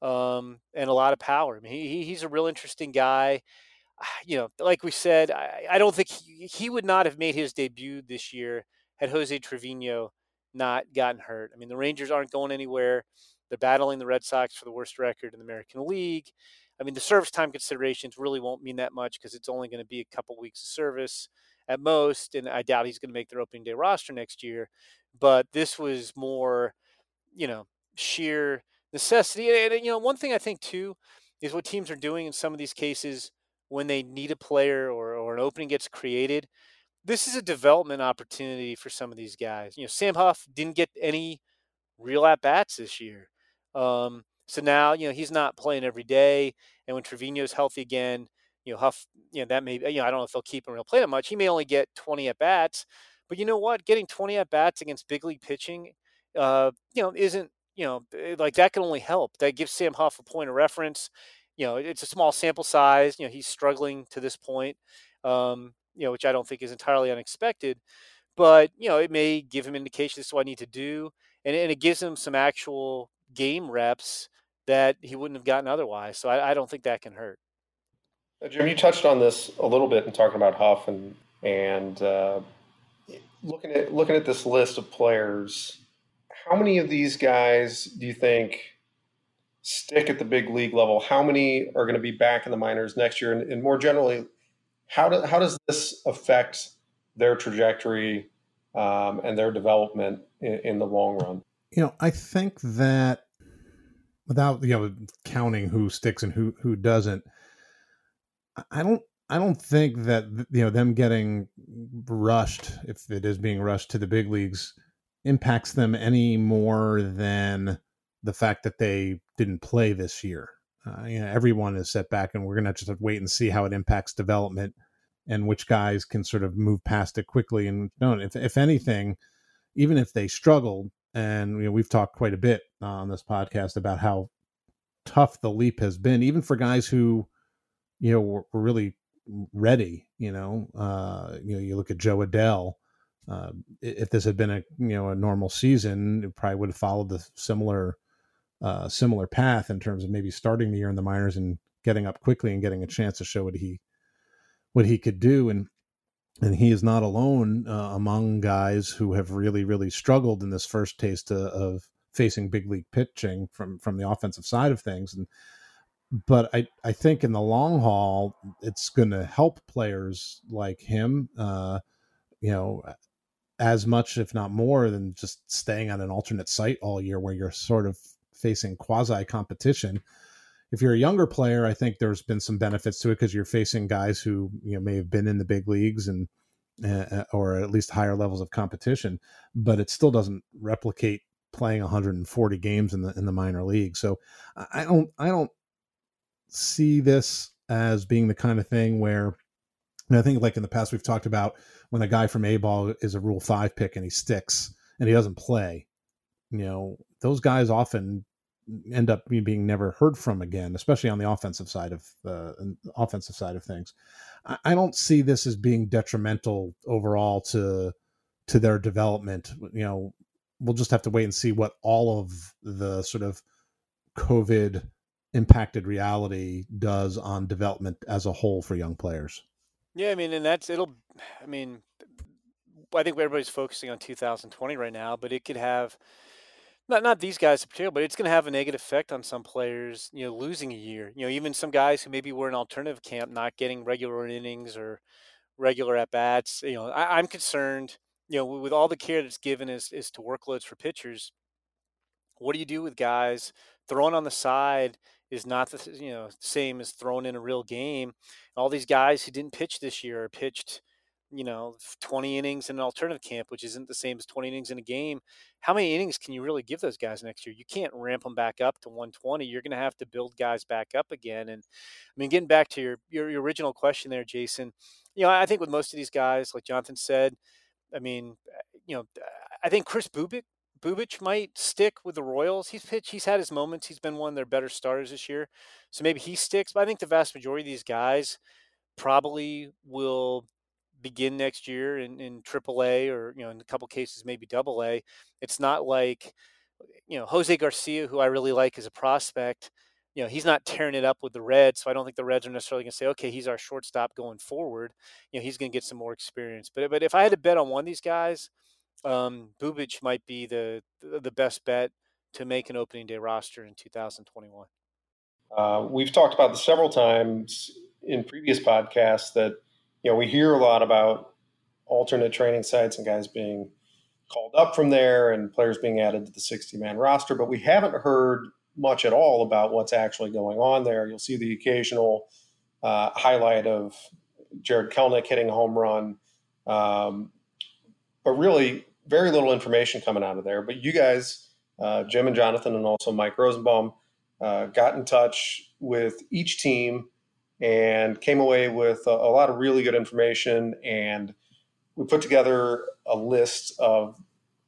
um, and a lot of power. I mean, he, he's a real interesting guy. You know, like we said, I, I don't think he, he would not have made his debut this year had Jose Trevino not gotten hurt. I mean, the Rangers aren't going anywhere. They're battling the Red Sox for the worst record in the American League. I mean, the service time considerations really won't mean that much because it's only going to be a couple weeks of service at most, and I doubt he's going to make their opening day roster next year. But this was more, you know, sheer necessity. And, and you know, one thing I think too is what teams are doing in some of these cases when they need a player or, or an opening gets created. This is a development opportunity for some of these guys. You know, Sam Huff didn't get any real at bats this year. Um, so now, you know, he's not playing every day. And when Trevino's healthy again, you know, Huff, you know, that may, you know, I don't know if they'll keep him or he'll play that much. He may only get twenty at bats, but you know what? Getting twenty at bats against big league pitching, uh, you know, isn't, you know, like that can only help. That gives Sam Huff a point of reference. You know, it's a small sample size. You know, he's struggling to this point, um, you know, which I don't think is entirely unexpected. But, you know, it may give him indication this is what I need to do. And, and it gives him some actual game reps that he wouldn't have gotten otherwise. So I, I don't think that can hurt. Uh, Jim, you touched on this a little bit in talking about Huff and and uh, looking at looking at this list of players. How many of these guys do you think stick at the big league level? How many are going to be back in the minors next year? And, and more generally, how do, how does this affect their trajectory um, and their development in, in the long run? You know, I think that without, you know, counting who sticks and who, who doesn't, I don't, I don't think that, you know, them getting rushed, if it is being rushed to the big leagues, impacts them any more than the fact that they didn't play this year. Uh, you know, everyone is set back, and we're going to just have to wait and see how it impacts development and which guys can sort of move past it quickly. And no, if, if anything, even if they struggled, and you know, we've talked quite a bit on this podcast about how tough the leap has been, even for guys who, you know, were, were really ready. You know, uh, you know, you look at Joe Adell. Uh, if this had been a you know a normal season, it probably would have followed the similar uh, similar path in terms of maybe starting the year in the minors and getting up quickly and getting a chance to show what he what he could do. And and he is not alone uh, among guys who have really, really struggled in this first taste of, of facing big league pitching from, from the offensive side of things. And, but I, I think in the long haul, it's going to help players like him, uh, you know, as much, if not more, than just staying on an alternate site all year where you're sort of facing quasi competition. If you're a younger player, I think there's been some benefits to it because you're facing guys who, you know, may have been in the big leagues and, uh, or at least higher levels of competition, but it still doesn't replicate playing one hundred forty games in the, in the minor league. So I don't, I don't see this as being the kind of thing where, and I think like in the past, we've talked about when a guy from A-ball is a Rule five pick and he sticks and he doesn't play, you know, those guys often end up being never heard from again, especially on the offensive side of the uh, offensive side of things. I, I don't see this as being detrimental overall to, to their development. You know, we'll just have to wait and see what all of the sort of COVID impacted reality does on development as a whole for young players. Yeah, I mean, and that's it'll. I mean, I think everybody's focusing on two thousand twenty right now, but it could have not not these guys in particular, but it's going to have a negative effect on some players. You know, losing a year. You know, even some guys who maybe were in alternative camp, not getting regular innings or regular at bats. You know, I, I'm concerned. You know, with all the care that's given is is to workloads for pitchers. What do you do with guys throwing on the side? Is not the you know same as throwing in a real game. All these guys who didn't pitch this year are pitched, you know, twenty innings in an alternative camp, which isn't the same as twenty innings in a game. How many innings can you really give those guys next year? You can't ramp them back up to one twenty. You're going to have to build guys back up again. And I mean, getting back to your, your your original question there, Jason, you know, I think with most of these guys, like Jonathan said, I mean, you know, I think Chris Bubic Bubich might stick with the Royals. He's pitched, he's had his moments. He's been one of their better starters this year. So maybe he sticks. But I think the vast majority of these guys probably will begin next year in, in triple A or, you know, in a couple cases, maybe double A. It's not like, you know, Jose Garcia, who I really like as a prospect, you know, he's not tearing it up with the Reds. So I don't think the Reds are necessarily going to say, okay, he's our shortstop going forward. You know, he's going to get some more experience. But, but if I had to bet on one of these guys, Um, Bubic might be the the best bet to make an opening day roster in two thousand twenty-one. Uh, we've talked about this several times in previous podcasts that, you know, we hear a lot about alternate training sites and guys being called up from there and players being added to the sixty-man roster, but we haven't heard much at all about what's actually going on there. You'll see the occasional uh, highlight of Jared Kelnick hitting a home run, um, but really very little information coming out of there. But you guys, uh, Jim and Jonathan, and also Mike Rosenbaum, uh, got in touch with each team and came away with a, a lot of really good information. And we put together a list of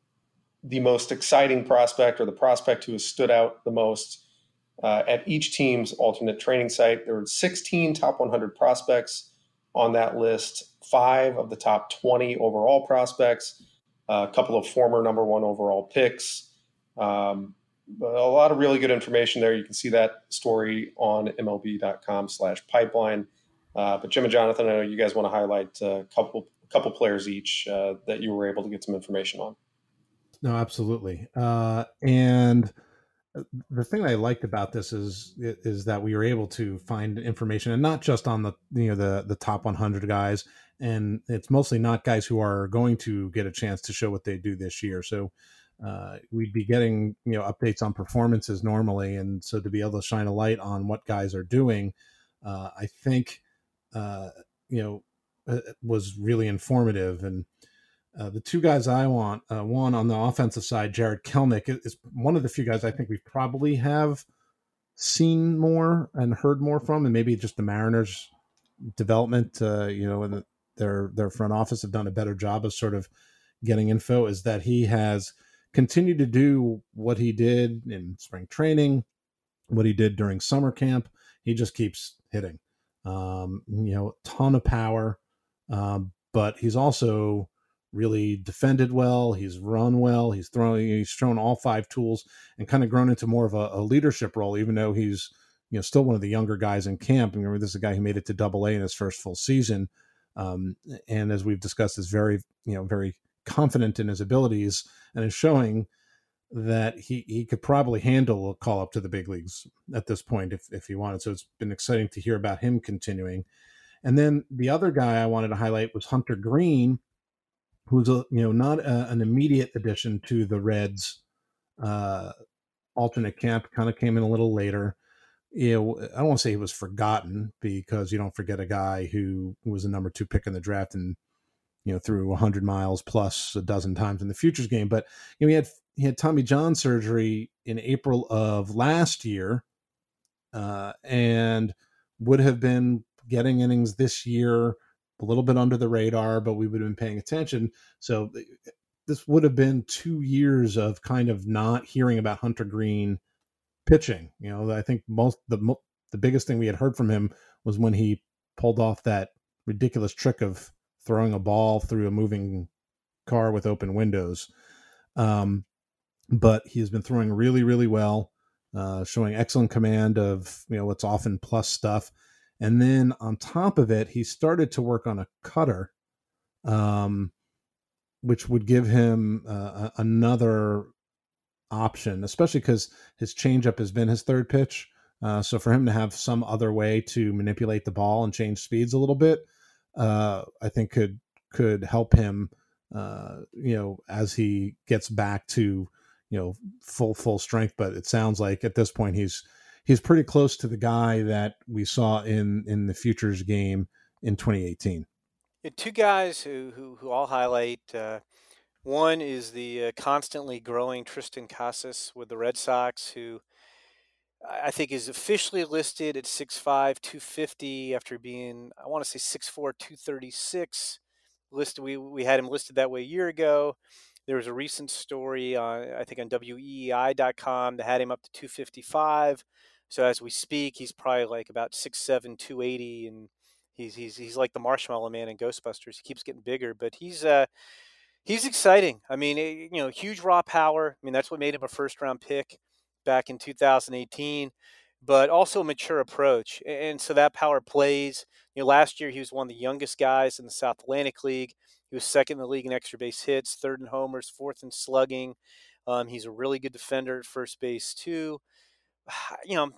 the most exciting prospect or the prospect who has stood out the most uh, at each team's alternate training site. There were sixteen top one hundred prospects on that list, five of the top twenty overall prospects, a couple of former number one overall picks. Um, a lot of really good information there. You can see that story on MLB.com slash pipeline. Uh, but Jim and Jonathan, I know you guys want to highlight a couple, couple players each uh, that you were able to get some information on. No, absolutely. Uh, and the thing I liked about this is is that we were able to find information, and not just on the you know the the top one hundred guys, and it's mostly not guys who are going to get a chance to show what they do this year. So uh, we'd be getting you know updates on performances normally, and so to be able to shine a light on what guys are doing, uh, I think uh, you know was really informative. And Uh, the two guys I want, uh, one on the offensive side, Jared Kelnick, is one of the few guys I think we probably have seen more and heard more from, and maybe just the Mariners' development, uh, you know, and their their front office have done a better job of sort of getting info, is that he has continued to do what he did in spring training, what he did during summer camp. He just keeps hitting, um, you know, ton of power, um, but he's also really defended well. He's run well. He's thrown, he's shown all five tools and kind of grown into more of a, a leadership role, even though he's, you know, still one of the younger guys in camp. Remember, this is a guy who made it to double A in his first full season. Um, and as we've discussed, is very, you know, very confident in his abilities and is showing that he, he could probably handle a call up to the big leagues at this point if, if he wanted. So it's been exciting to hear about him continuing. And then the other guy I wanted to highlight was Hunter Green, who's a, you know, not a, an immediate addition to the Reds uh, alternate camp, kind of came in a little later. You know, I don't want to say he was forgotten, because you don't forget a guy who was a number two pick in the draft and, you know, threw one hundred miles plus a dozen times in the futures game. But, you know, he had he had Tommy John surgery in April of last year, uh, and would have been getting innings this year, a little bit under the radar, but we would have been paying attention. So this would have been two years of kind of not hearing about Hunter Green pitching. You know, I think most the the biggest thing we had heard from him was when he pulled off that ridiculous trick of throwing a ball through a moving car with open windows. Um, but he's been throwing really, really well, uh, showing excellent command of, you know, what's often plus stuff. And then on top of it, he started to work on a cutter, um, which would give him uh, another option, especially because his changeup has been his third pitch. Uh, so for him to have some other way to manipulate the ball and change speeds a little bit, uh, I think could could help him, uh, you know, as he gets back to, you know, full full strength. But it sounds like at this point he's he's pretty close to the guy that we saw in in the futures game in twenty eighteen. Yeah, two guys who who, who I'll highlight. Uh, one is the uh, constantly growing Tristan Casas with the Red Sox, who I think is officially listed at six five, two fifty after being, I want to say six four, two thirty-six. Listed, we we had him listed that way a year ago. There was a recent story on, I think on W E E I dot com that had him up to two fifty-five. So as we speak, he's probably like about six seven, two eighty, and he's he's he's like the Marshmallow Man in Ghostbusters. He keeps getting bigger, but he's uh he's exciting. I mean, it, you know, huge raw power. I mean, that's what made him a first round pick back in two thousand eighteen, but also a mature approach. And so that power plays. You know, last year he was one of the youngest guys in the South Atlantic League. He was second in the league in extra base hits, third in homers, fourth in slugging. Um, he's a really good defender at first base too. You know,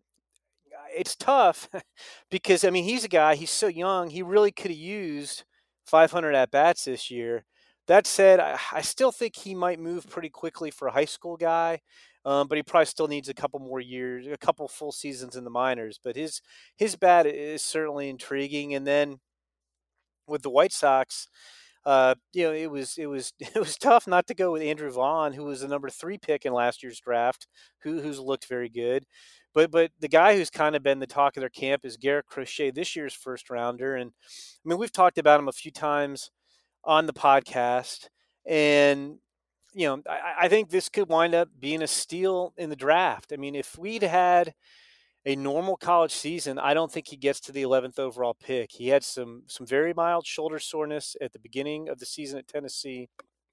it's tough because, I mean, he's a guy, he's so young, he really could have used five hundred at-bats this year. That said, I, I still think he might move pretty quickly for a high school guy, um, but he probably still needs a couple more years, a couple full seasons in the minors. But his his bat is certainly intriguing. And then with the White Sox, uh, you know, it was it was it was tough not to go with Andrew Vaughn, who was the number three pick in last year's draft, who who's looked very good. But but the guy who's kind of been the talk of their camp is Garrett Crochet, this year's first rounder. And I mean, we've talked about him a few times on the podcast, and you know, I, I think this could wind up being a steal in the draft. I mean, if we'd had a normal college season, I don't think he gets to the eleventh overall pick. He had some some very mild shoulder soreness at the beginning of the season at Tennessee,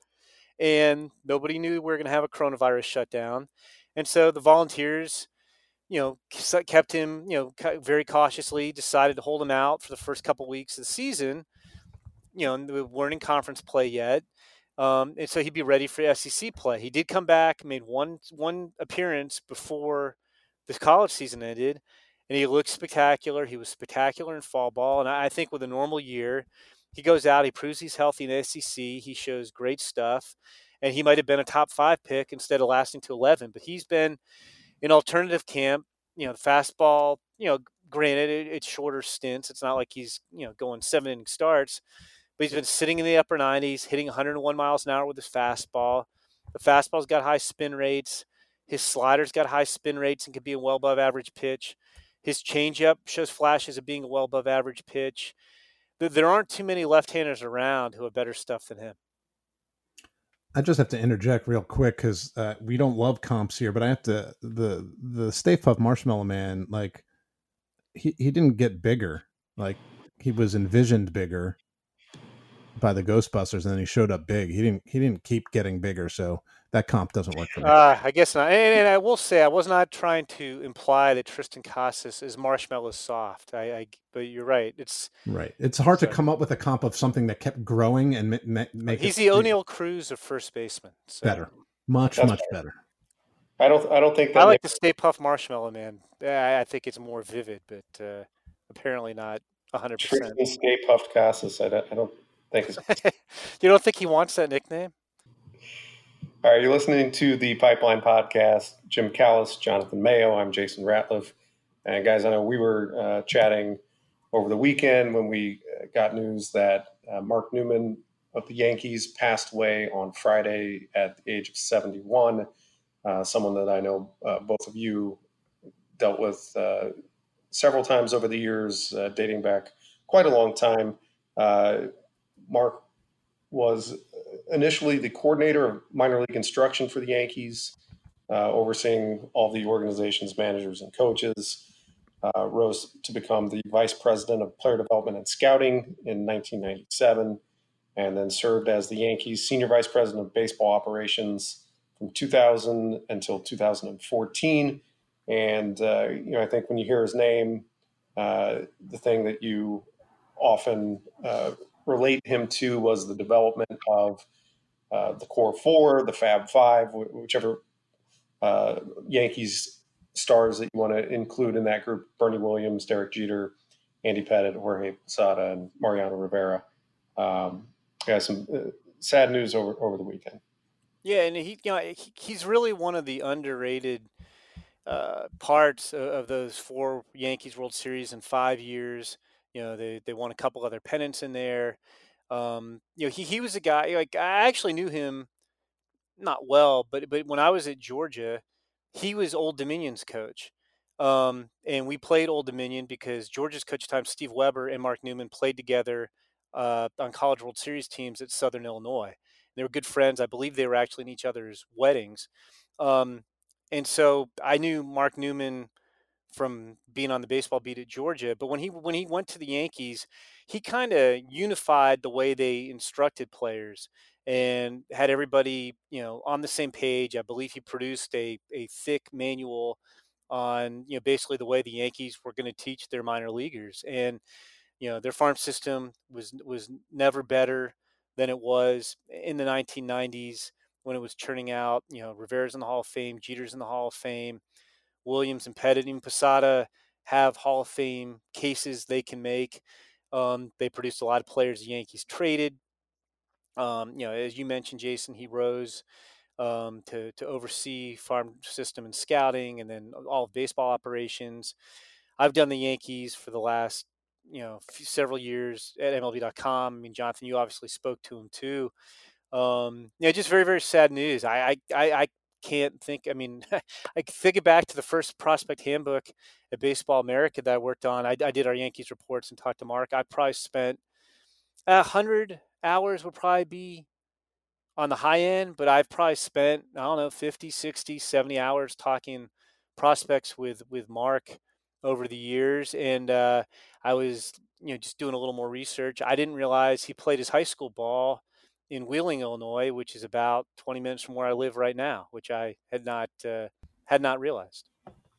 and nobody knew we were going to have a coronavirus shutdown. And so the Volunteers, you know, kept him, you know, very cautiously, decided to hold him out for the first couple of weeks of the season. You know, we weren't in conference play yet. Um, and so he'd be ready for S E C play. He did come back, made one one appearance before the college season ended, and he looked spectacular. He was spectacular in fall ball. And I think with a normal year, he goes out, he proves he's healthy in the S E C. He shows great stuff, and he might have been a top five pick instead of lasting to eleven. But he's been in alternative camp. You know, the fastball, you know, granted, it, it's shorter stints. It's not like he's, you know, going seven inning starts. But he's been sitting in the upper nineties, hitting one hundred one miles an hour with his fastball. The fastball's got high spin rates. His slider's got high spin rates and can be a well above average pitch. His changeup shows flashes of being a well above average pitch. There aren't too many left-handers around who have better stuff than him. I just have to interject real quick because uh, we don't love comps here, but I have to, the the Stay Puft Marshmallow Man, like, he, he didn't get bigger. Like, he was envisioned bigger by the Ghostbusters, and then he showed up big. He didn't he didn't keep getting bigger. So that comp doesn't work for me. Uh, I guess not. And, and I will say, I was not trying to imply that Tristan Casas is marshmallow soft. I, I but you're right. It's right. It's hard so, to come up with a comp of something that kept growing and ma- ma- make he's it, the O'Neill Cruz of first baseman. So. Better, much That's much better. better. I don't. I don't think that. I like the Stay Puft Marshmallow Man. I, I think it's more vivid, but uh, apparently not one hundred percent. Tristan Stay Puft Casas. I don't, I don't think it's. You don't think he wants that nickname? All right, you're listening to the Pipeline Podcast. Jim Callis, Jonathan Mayo. I'm Jason Ratliff. And guys, I know we were uh, chatting over the weekend when we got news that uh, Mark Newman of the Yankees passed away on Friday at the age of seventy-one. Uh, someone that I know uh, both of you dealt with uh, several times over the years, uh, dating back quite a long time. Uh, Mark was initially the coordinator of minor league instruction for the Yankees, uh, overseeing all the organization's managers and coaches. Uh, rose to become the vice president of player development and scouting in nineteen ninety-seven, and then served as the Yankees senior vice president of baseball operations from two thousand until two thousand fourteen. And, uh, you know, I think when you hear his name, uh, the thing that you often uh, relate him to was the development of uh, the core four, the Fab Five, whichever uh, Yankees stars that you want to include in that group: Bernie Williams, Derek Jeter, Andy Pettitte, Jorge Posada, and Mariano Rivera. Um, yeah, some uh, sad news over, over the weekend. Yeah, and he, you know, he, he's really one of the underrated uh, parts of, of those four Yankees World Series in five years. You know, they they won a couple other pennants in there. Um, you know, he he was a guy. Like, I actually knew him not well, but but when I was at Georgia, he was Old Dominion's coach. Um, and we played Old Dominion because Georgia's coach at the time, Steve Weber, and Mark Newman played together uh, on College World Series teams at Southern Illinois. They were good friends. I believe they were actually in each other's weddings. Um, and so I knew Mark Newman from being on the baseball beat at Georgia. But when he when he went to the Yankees, he kind of unified the way they instructed players and had everybody, you know, on the same page. I believe he produced a a thick manual on, you know, basically the way the Yankees were going to teach their minor leaguers. And, you know, their farm system was was never better than it was in the nineteen nineties when it was churning out, you know, Rivera's in the Hall of Fame, Jeter's in the Hall of Fame, Williams and Pettitte and Posada have Hall of Fame cases they can make. Um, they produced a lot of players the Yankees traded. Um, you know, as you mentioned, Jason, he rose um, to to oversee farm system and scouting, and then all of baseball operations. I've done the Yankees for the last, you know, few, several years at M L B dot com. I mean, Jonathan, you obviously spoke to him too. Um, yeah, just very, very sad news. I, I, I, I can't think. I mean, I think back to the first prospect handbook at Baseball America that I worked on. I, I did our Yankees reports and talked to Mark. I probably spent a hundred hours would probably be on the high end, but I've probably spent, I don't know, fifty, sixty, seventy hours talking prospects with, with Mark over the years. And uh, I was, you know, just doing a little more research. I didn't realize he played his high school ball in Wheeling, Illinois, which is about twenty minutes from where I live right now, which I had not uh, had not realized.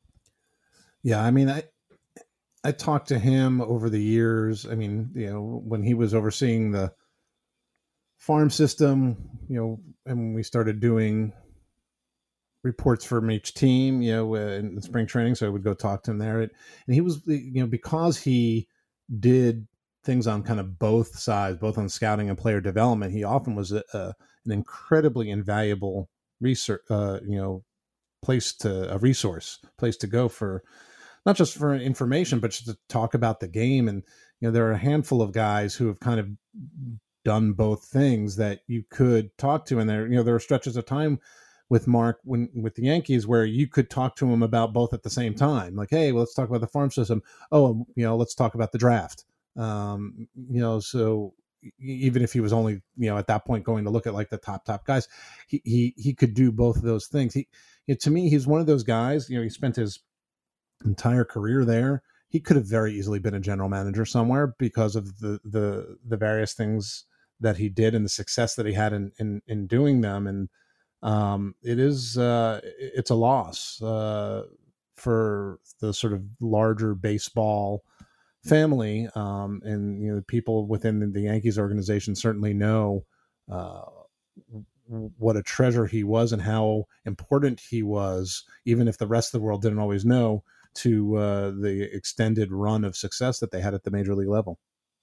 Yeah, I mean, I I talked to him over the years. I mean, you know, when he was overseeing the farm system, you know, and when we started doing reports from each team, you know, in spring training, so I would go talk to him there. And he was, you know, because he did things on kind of both sides, both on scouting and player development, he often was a, a, an incredibly invaluable research, uh, you know, place to a resource, place to go for not just for information, but just to talk about the game. And, you know, there are a handful of guys who have kind of done both things that you could talk to. And there, you know, there are stretches of time with Mark when with the Yankees where you could talk to him about both at the same time. Like, hey, well, let's talk about the farm system. Oh, you know, let's talk about the draft. Um, you know, so even if he was only, you know, at that point going to look at like the top, top guys, he, he, he could do both of those things. He, you know, to me, he's one of those guys, you know, he spent his entire career there. He could have very easily been a general manager somewhere because of the, the, the various things that he did and the success that he had in, in, in doing them. And, um, it is uh, it's a loss uh, for the sort of larger baseball family, um, and you know, the people within the Yankees organization certainly know uh, what a treasure he was and how important he was, even if the rest of the world didn't always know, to uh, the extended run of success that they had at the major league level.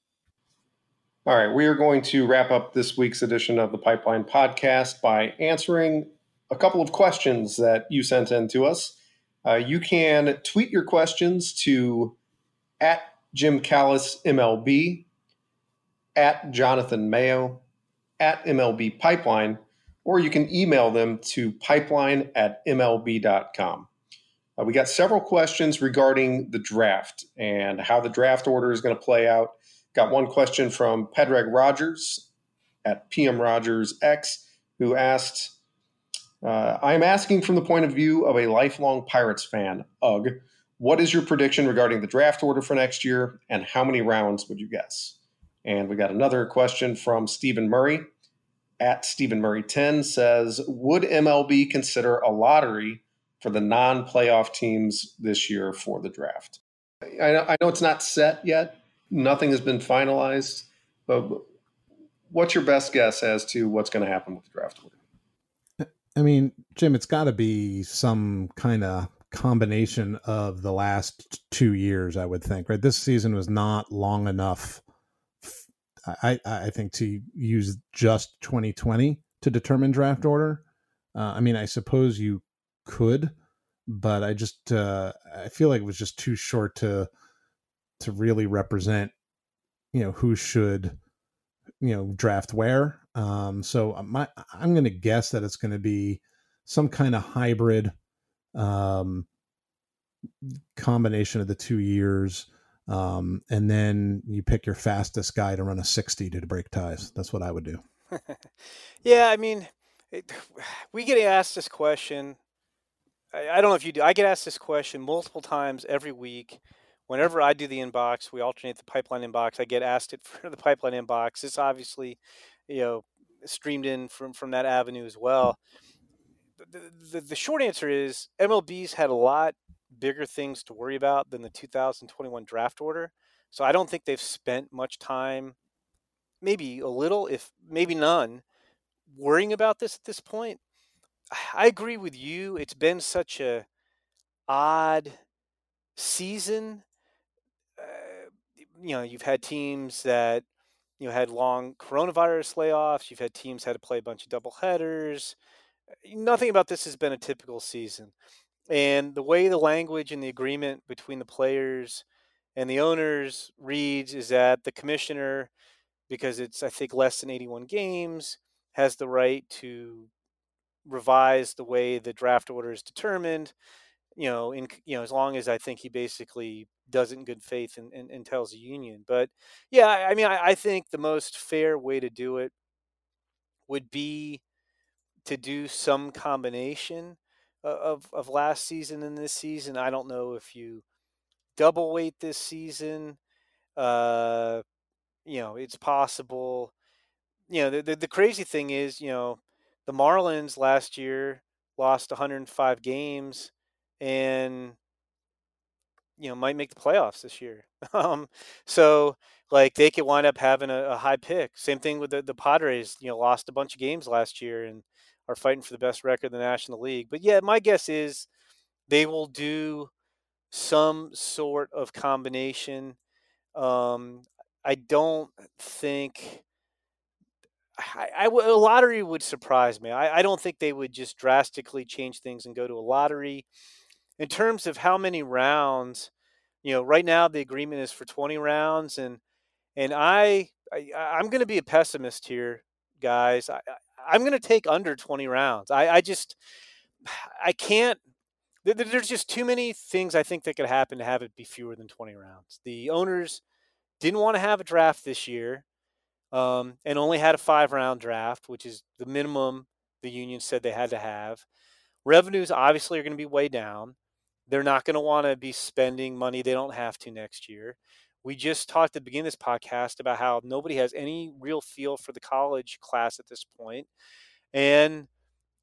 All right, we are going to wrap up this week's edition of the Pipeline Podcast by answering a couple of questions that you sent in to us. Uh, you can tweet your questions to at Jim Callis M L B, at Jonathan Mayo, at M L B Pipeline, or you can email them to pipeline at M L B dot com. Uh, we got several questions regarding the draft and how the draft order is going to play out. Got one question from Pedrag Rogers at P M Rogers X, who asked, uh, I'm asking from the point of view of a lifelong Pirates fan, Ugh, what is your prediction regarding the draft order for next year, and how many rounds would you guess? And we got another question from Stephen Murray at Stephen Murray ten, says, would M L B consider a lottery for the non-playoff teams this year for the draft? I know, I know it's not set yet. Nothing has been finalized, but what's your best guess as to what's going to happen with the draft order? I mean, Jim, it's got to be some kind of combination of the last two years, I would think, right? This season was not long enough, I, I think, to use just twenty twenty to determine draft order. Uh, I mean, I suppose you could, but I just, uh, I feel like it was just too short to, to really represent, you know, who should, you know, draft where. Um, so my, I'm going to guess that it's going to be some kind of hybrid um, combination of the two years. Um, and then you pick your fastest guy to run a sixty to break ties. That's what I would do. Yeah, I mean, it, we get asked this question. I, I don't know if you do. I get asked this question multiple times every week. Whenever I do the inbox, we alternate the Pipeline inbox. I get asked it for the Pipeline inbox. It's obviously, you know, streamed in from, from that avenue as well. The, the, the short answer is M L B's had a lot bigger things to worry about than the two thousand twenty-one draft order. So I don't think they've spent much time, maybe a little, if maybe none, worrying about this at this point. I agree with you. It's been such a odd season. Uh, you know, you've had teams that, you know, had long coronavirus layoffs. You've had teams had to play a bunch of double headers. Nothing about this has been a typical season. And the way the language and the agreement between the players and the owners reads is that the commissioner, because it's, I think, less than eighty-one games, has the right to revise the way the draft order is determined, you know, in, you know, as long as I think he basically does it in good faith and, and, and tells the union. But yeah, I mean, I, I think the most fair way to do it would be to do some combination of, of last season and this season. I don't know if you double weight this season. Uh, you know, it's possible. You know, the, the, the crazy thing is, you know, the Marlins last year lost one hundred five games and, you know, might make the playoffs this year. um, so, like, they could wind up having a, a high pick. Same thing with the, the Padres, you know, lost a bunch of games last year and are fighting for the best record in the National League. But, yeah, my guess is they will do some sort of combination. Um, I don't think I, I, a lottery would surprise me. I, I don't think they would just drastically change things and go to a lottery. In terms of how many rounds, you know, right now the agreement is for twenty rounds, and and I, I I'm going to be a pessimist here, guys. I, I'm going to take under twenty rounds. I, I just I can't. There's just too many things I think that could happen to have it be fewer than twenty rounds. The owners didn't want to have a draft this year, um, and only had a five-round draft, which is the minimum the union said they had to have. Revenues obviously are going to be way down. They're not going to want to be spending money they don't have to next year. We just talked at the beginning of this podcast about how nobody has any real feel for the college class at this point. And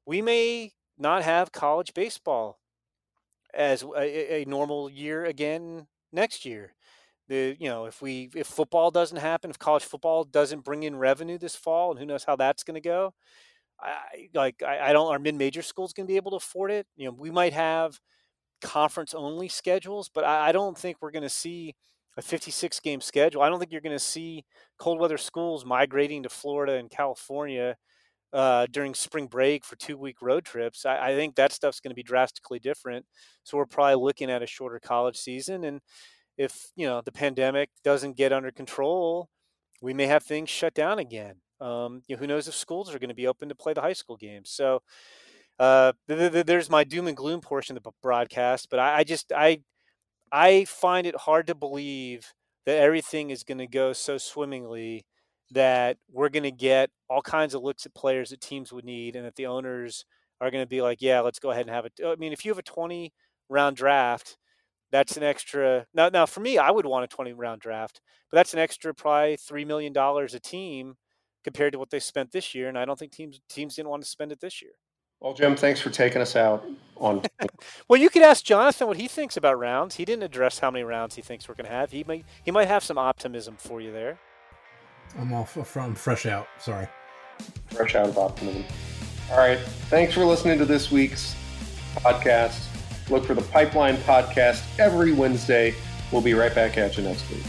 we may not have college baseball as a, a normal year again next year. The you know if we if football doesn't happen, if college football doesn't bring in revenue this fall, and who knows how that's going to go. I like I, I don't our mid-major schools going to be able to afford it. You know, we might have conference only schedules, but I, I don't think we're going to see a fifty-six game schedule. I don't think you're going to see cold weather schools migrating to Florida and California uh, during spring break for two week road trips. I, I think that stuff's going to be drastically different. So we're probably looking at a shorter college season. And if, you know, the pandemic doesn't get under control, we may have things shut down again. Um, you know, who knows if schools are going to be open to play the high school games. So uh, th- th- there's my doom and gloom portion of the broadcast. But I, I just I I find it hard to believe that everything is going to go so swimmingly that we're going to get all kinds of looks at players that teams would need, and that the owners are going to be like, yeah, let's go ahead and have it. I mean, if you have a twenty round draft, that's an extra. Now, now for me, I would want a twenty round draft, but that's an extra probably three million dollars a team compared to what they spent this year. And I don't think teams teams didn't want to spend it this year. Well, Jim, thanks for taking us out on. Well, you could ask Jonathan what he thinks about rounds. He didn't address how many rounds he thinks we're going to have. He might he might have some optimism for you there. I'm all from fresh out. Sorry. Fresh out of optimism. All right. Thanks for listening to this week's podcast. Look for the Pipeline Podcast every Wednesday. We'll be right back at you next week.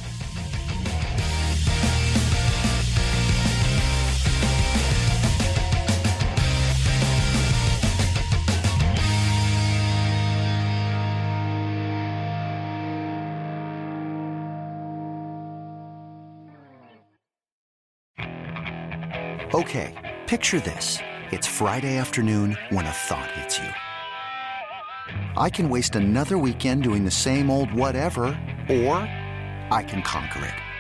Okay, picture this. It's Friday afternoon when a thought hits you. I can waste another weekend doing the same old whatever, or I can conquer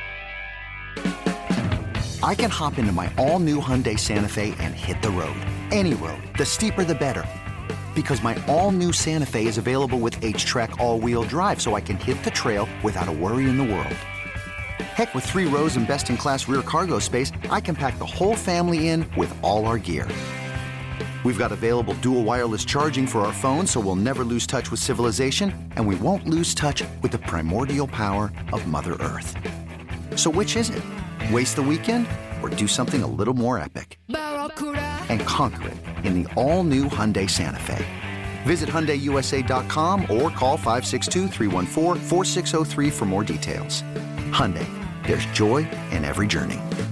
it. I can hop into my all-new Hyundai Santa Fe and hit the road. Any road. The steeper, the better. Because my all-new Santa Fe is available with H-Track all-wheel drive, so I can hit the trail without a worry in the world. Heck, with three rows and best-in-class rear cargo space, I can pack the whole family in with all our gear. We've got available dual wireless charging for our phones, so we'll never lose touch with civilization, and we won't lose touch with the primordial power of Mother Earth. So which is it? Waste the weekend or do something a little more epic? And conquer it in the all-new Hyundai Santa Fe. Visit Hyundai U S A dot com or call five six two, three one four, four six zero three for more details. Hyundai, there's joy in every journey.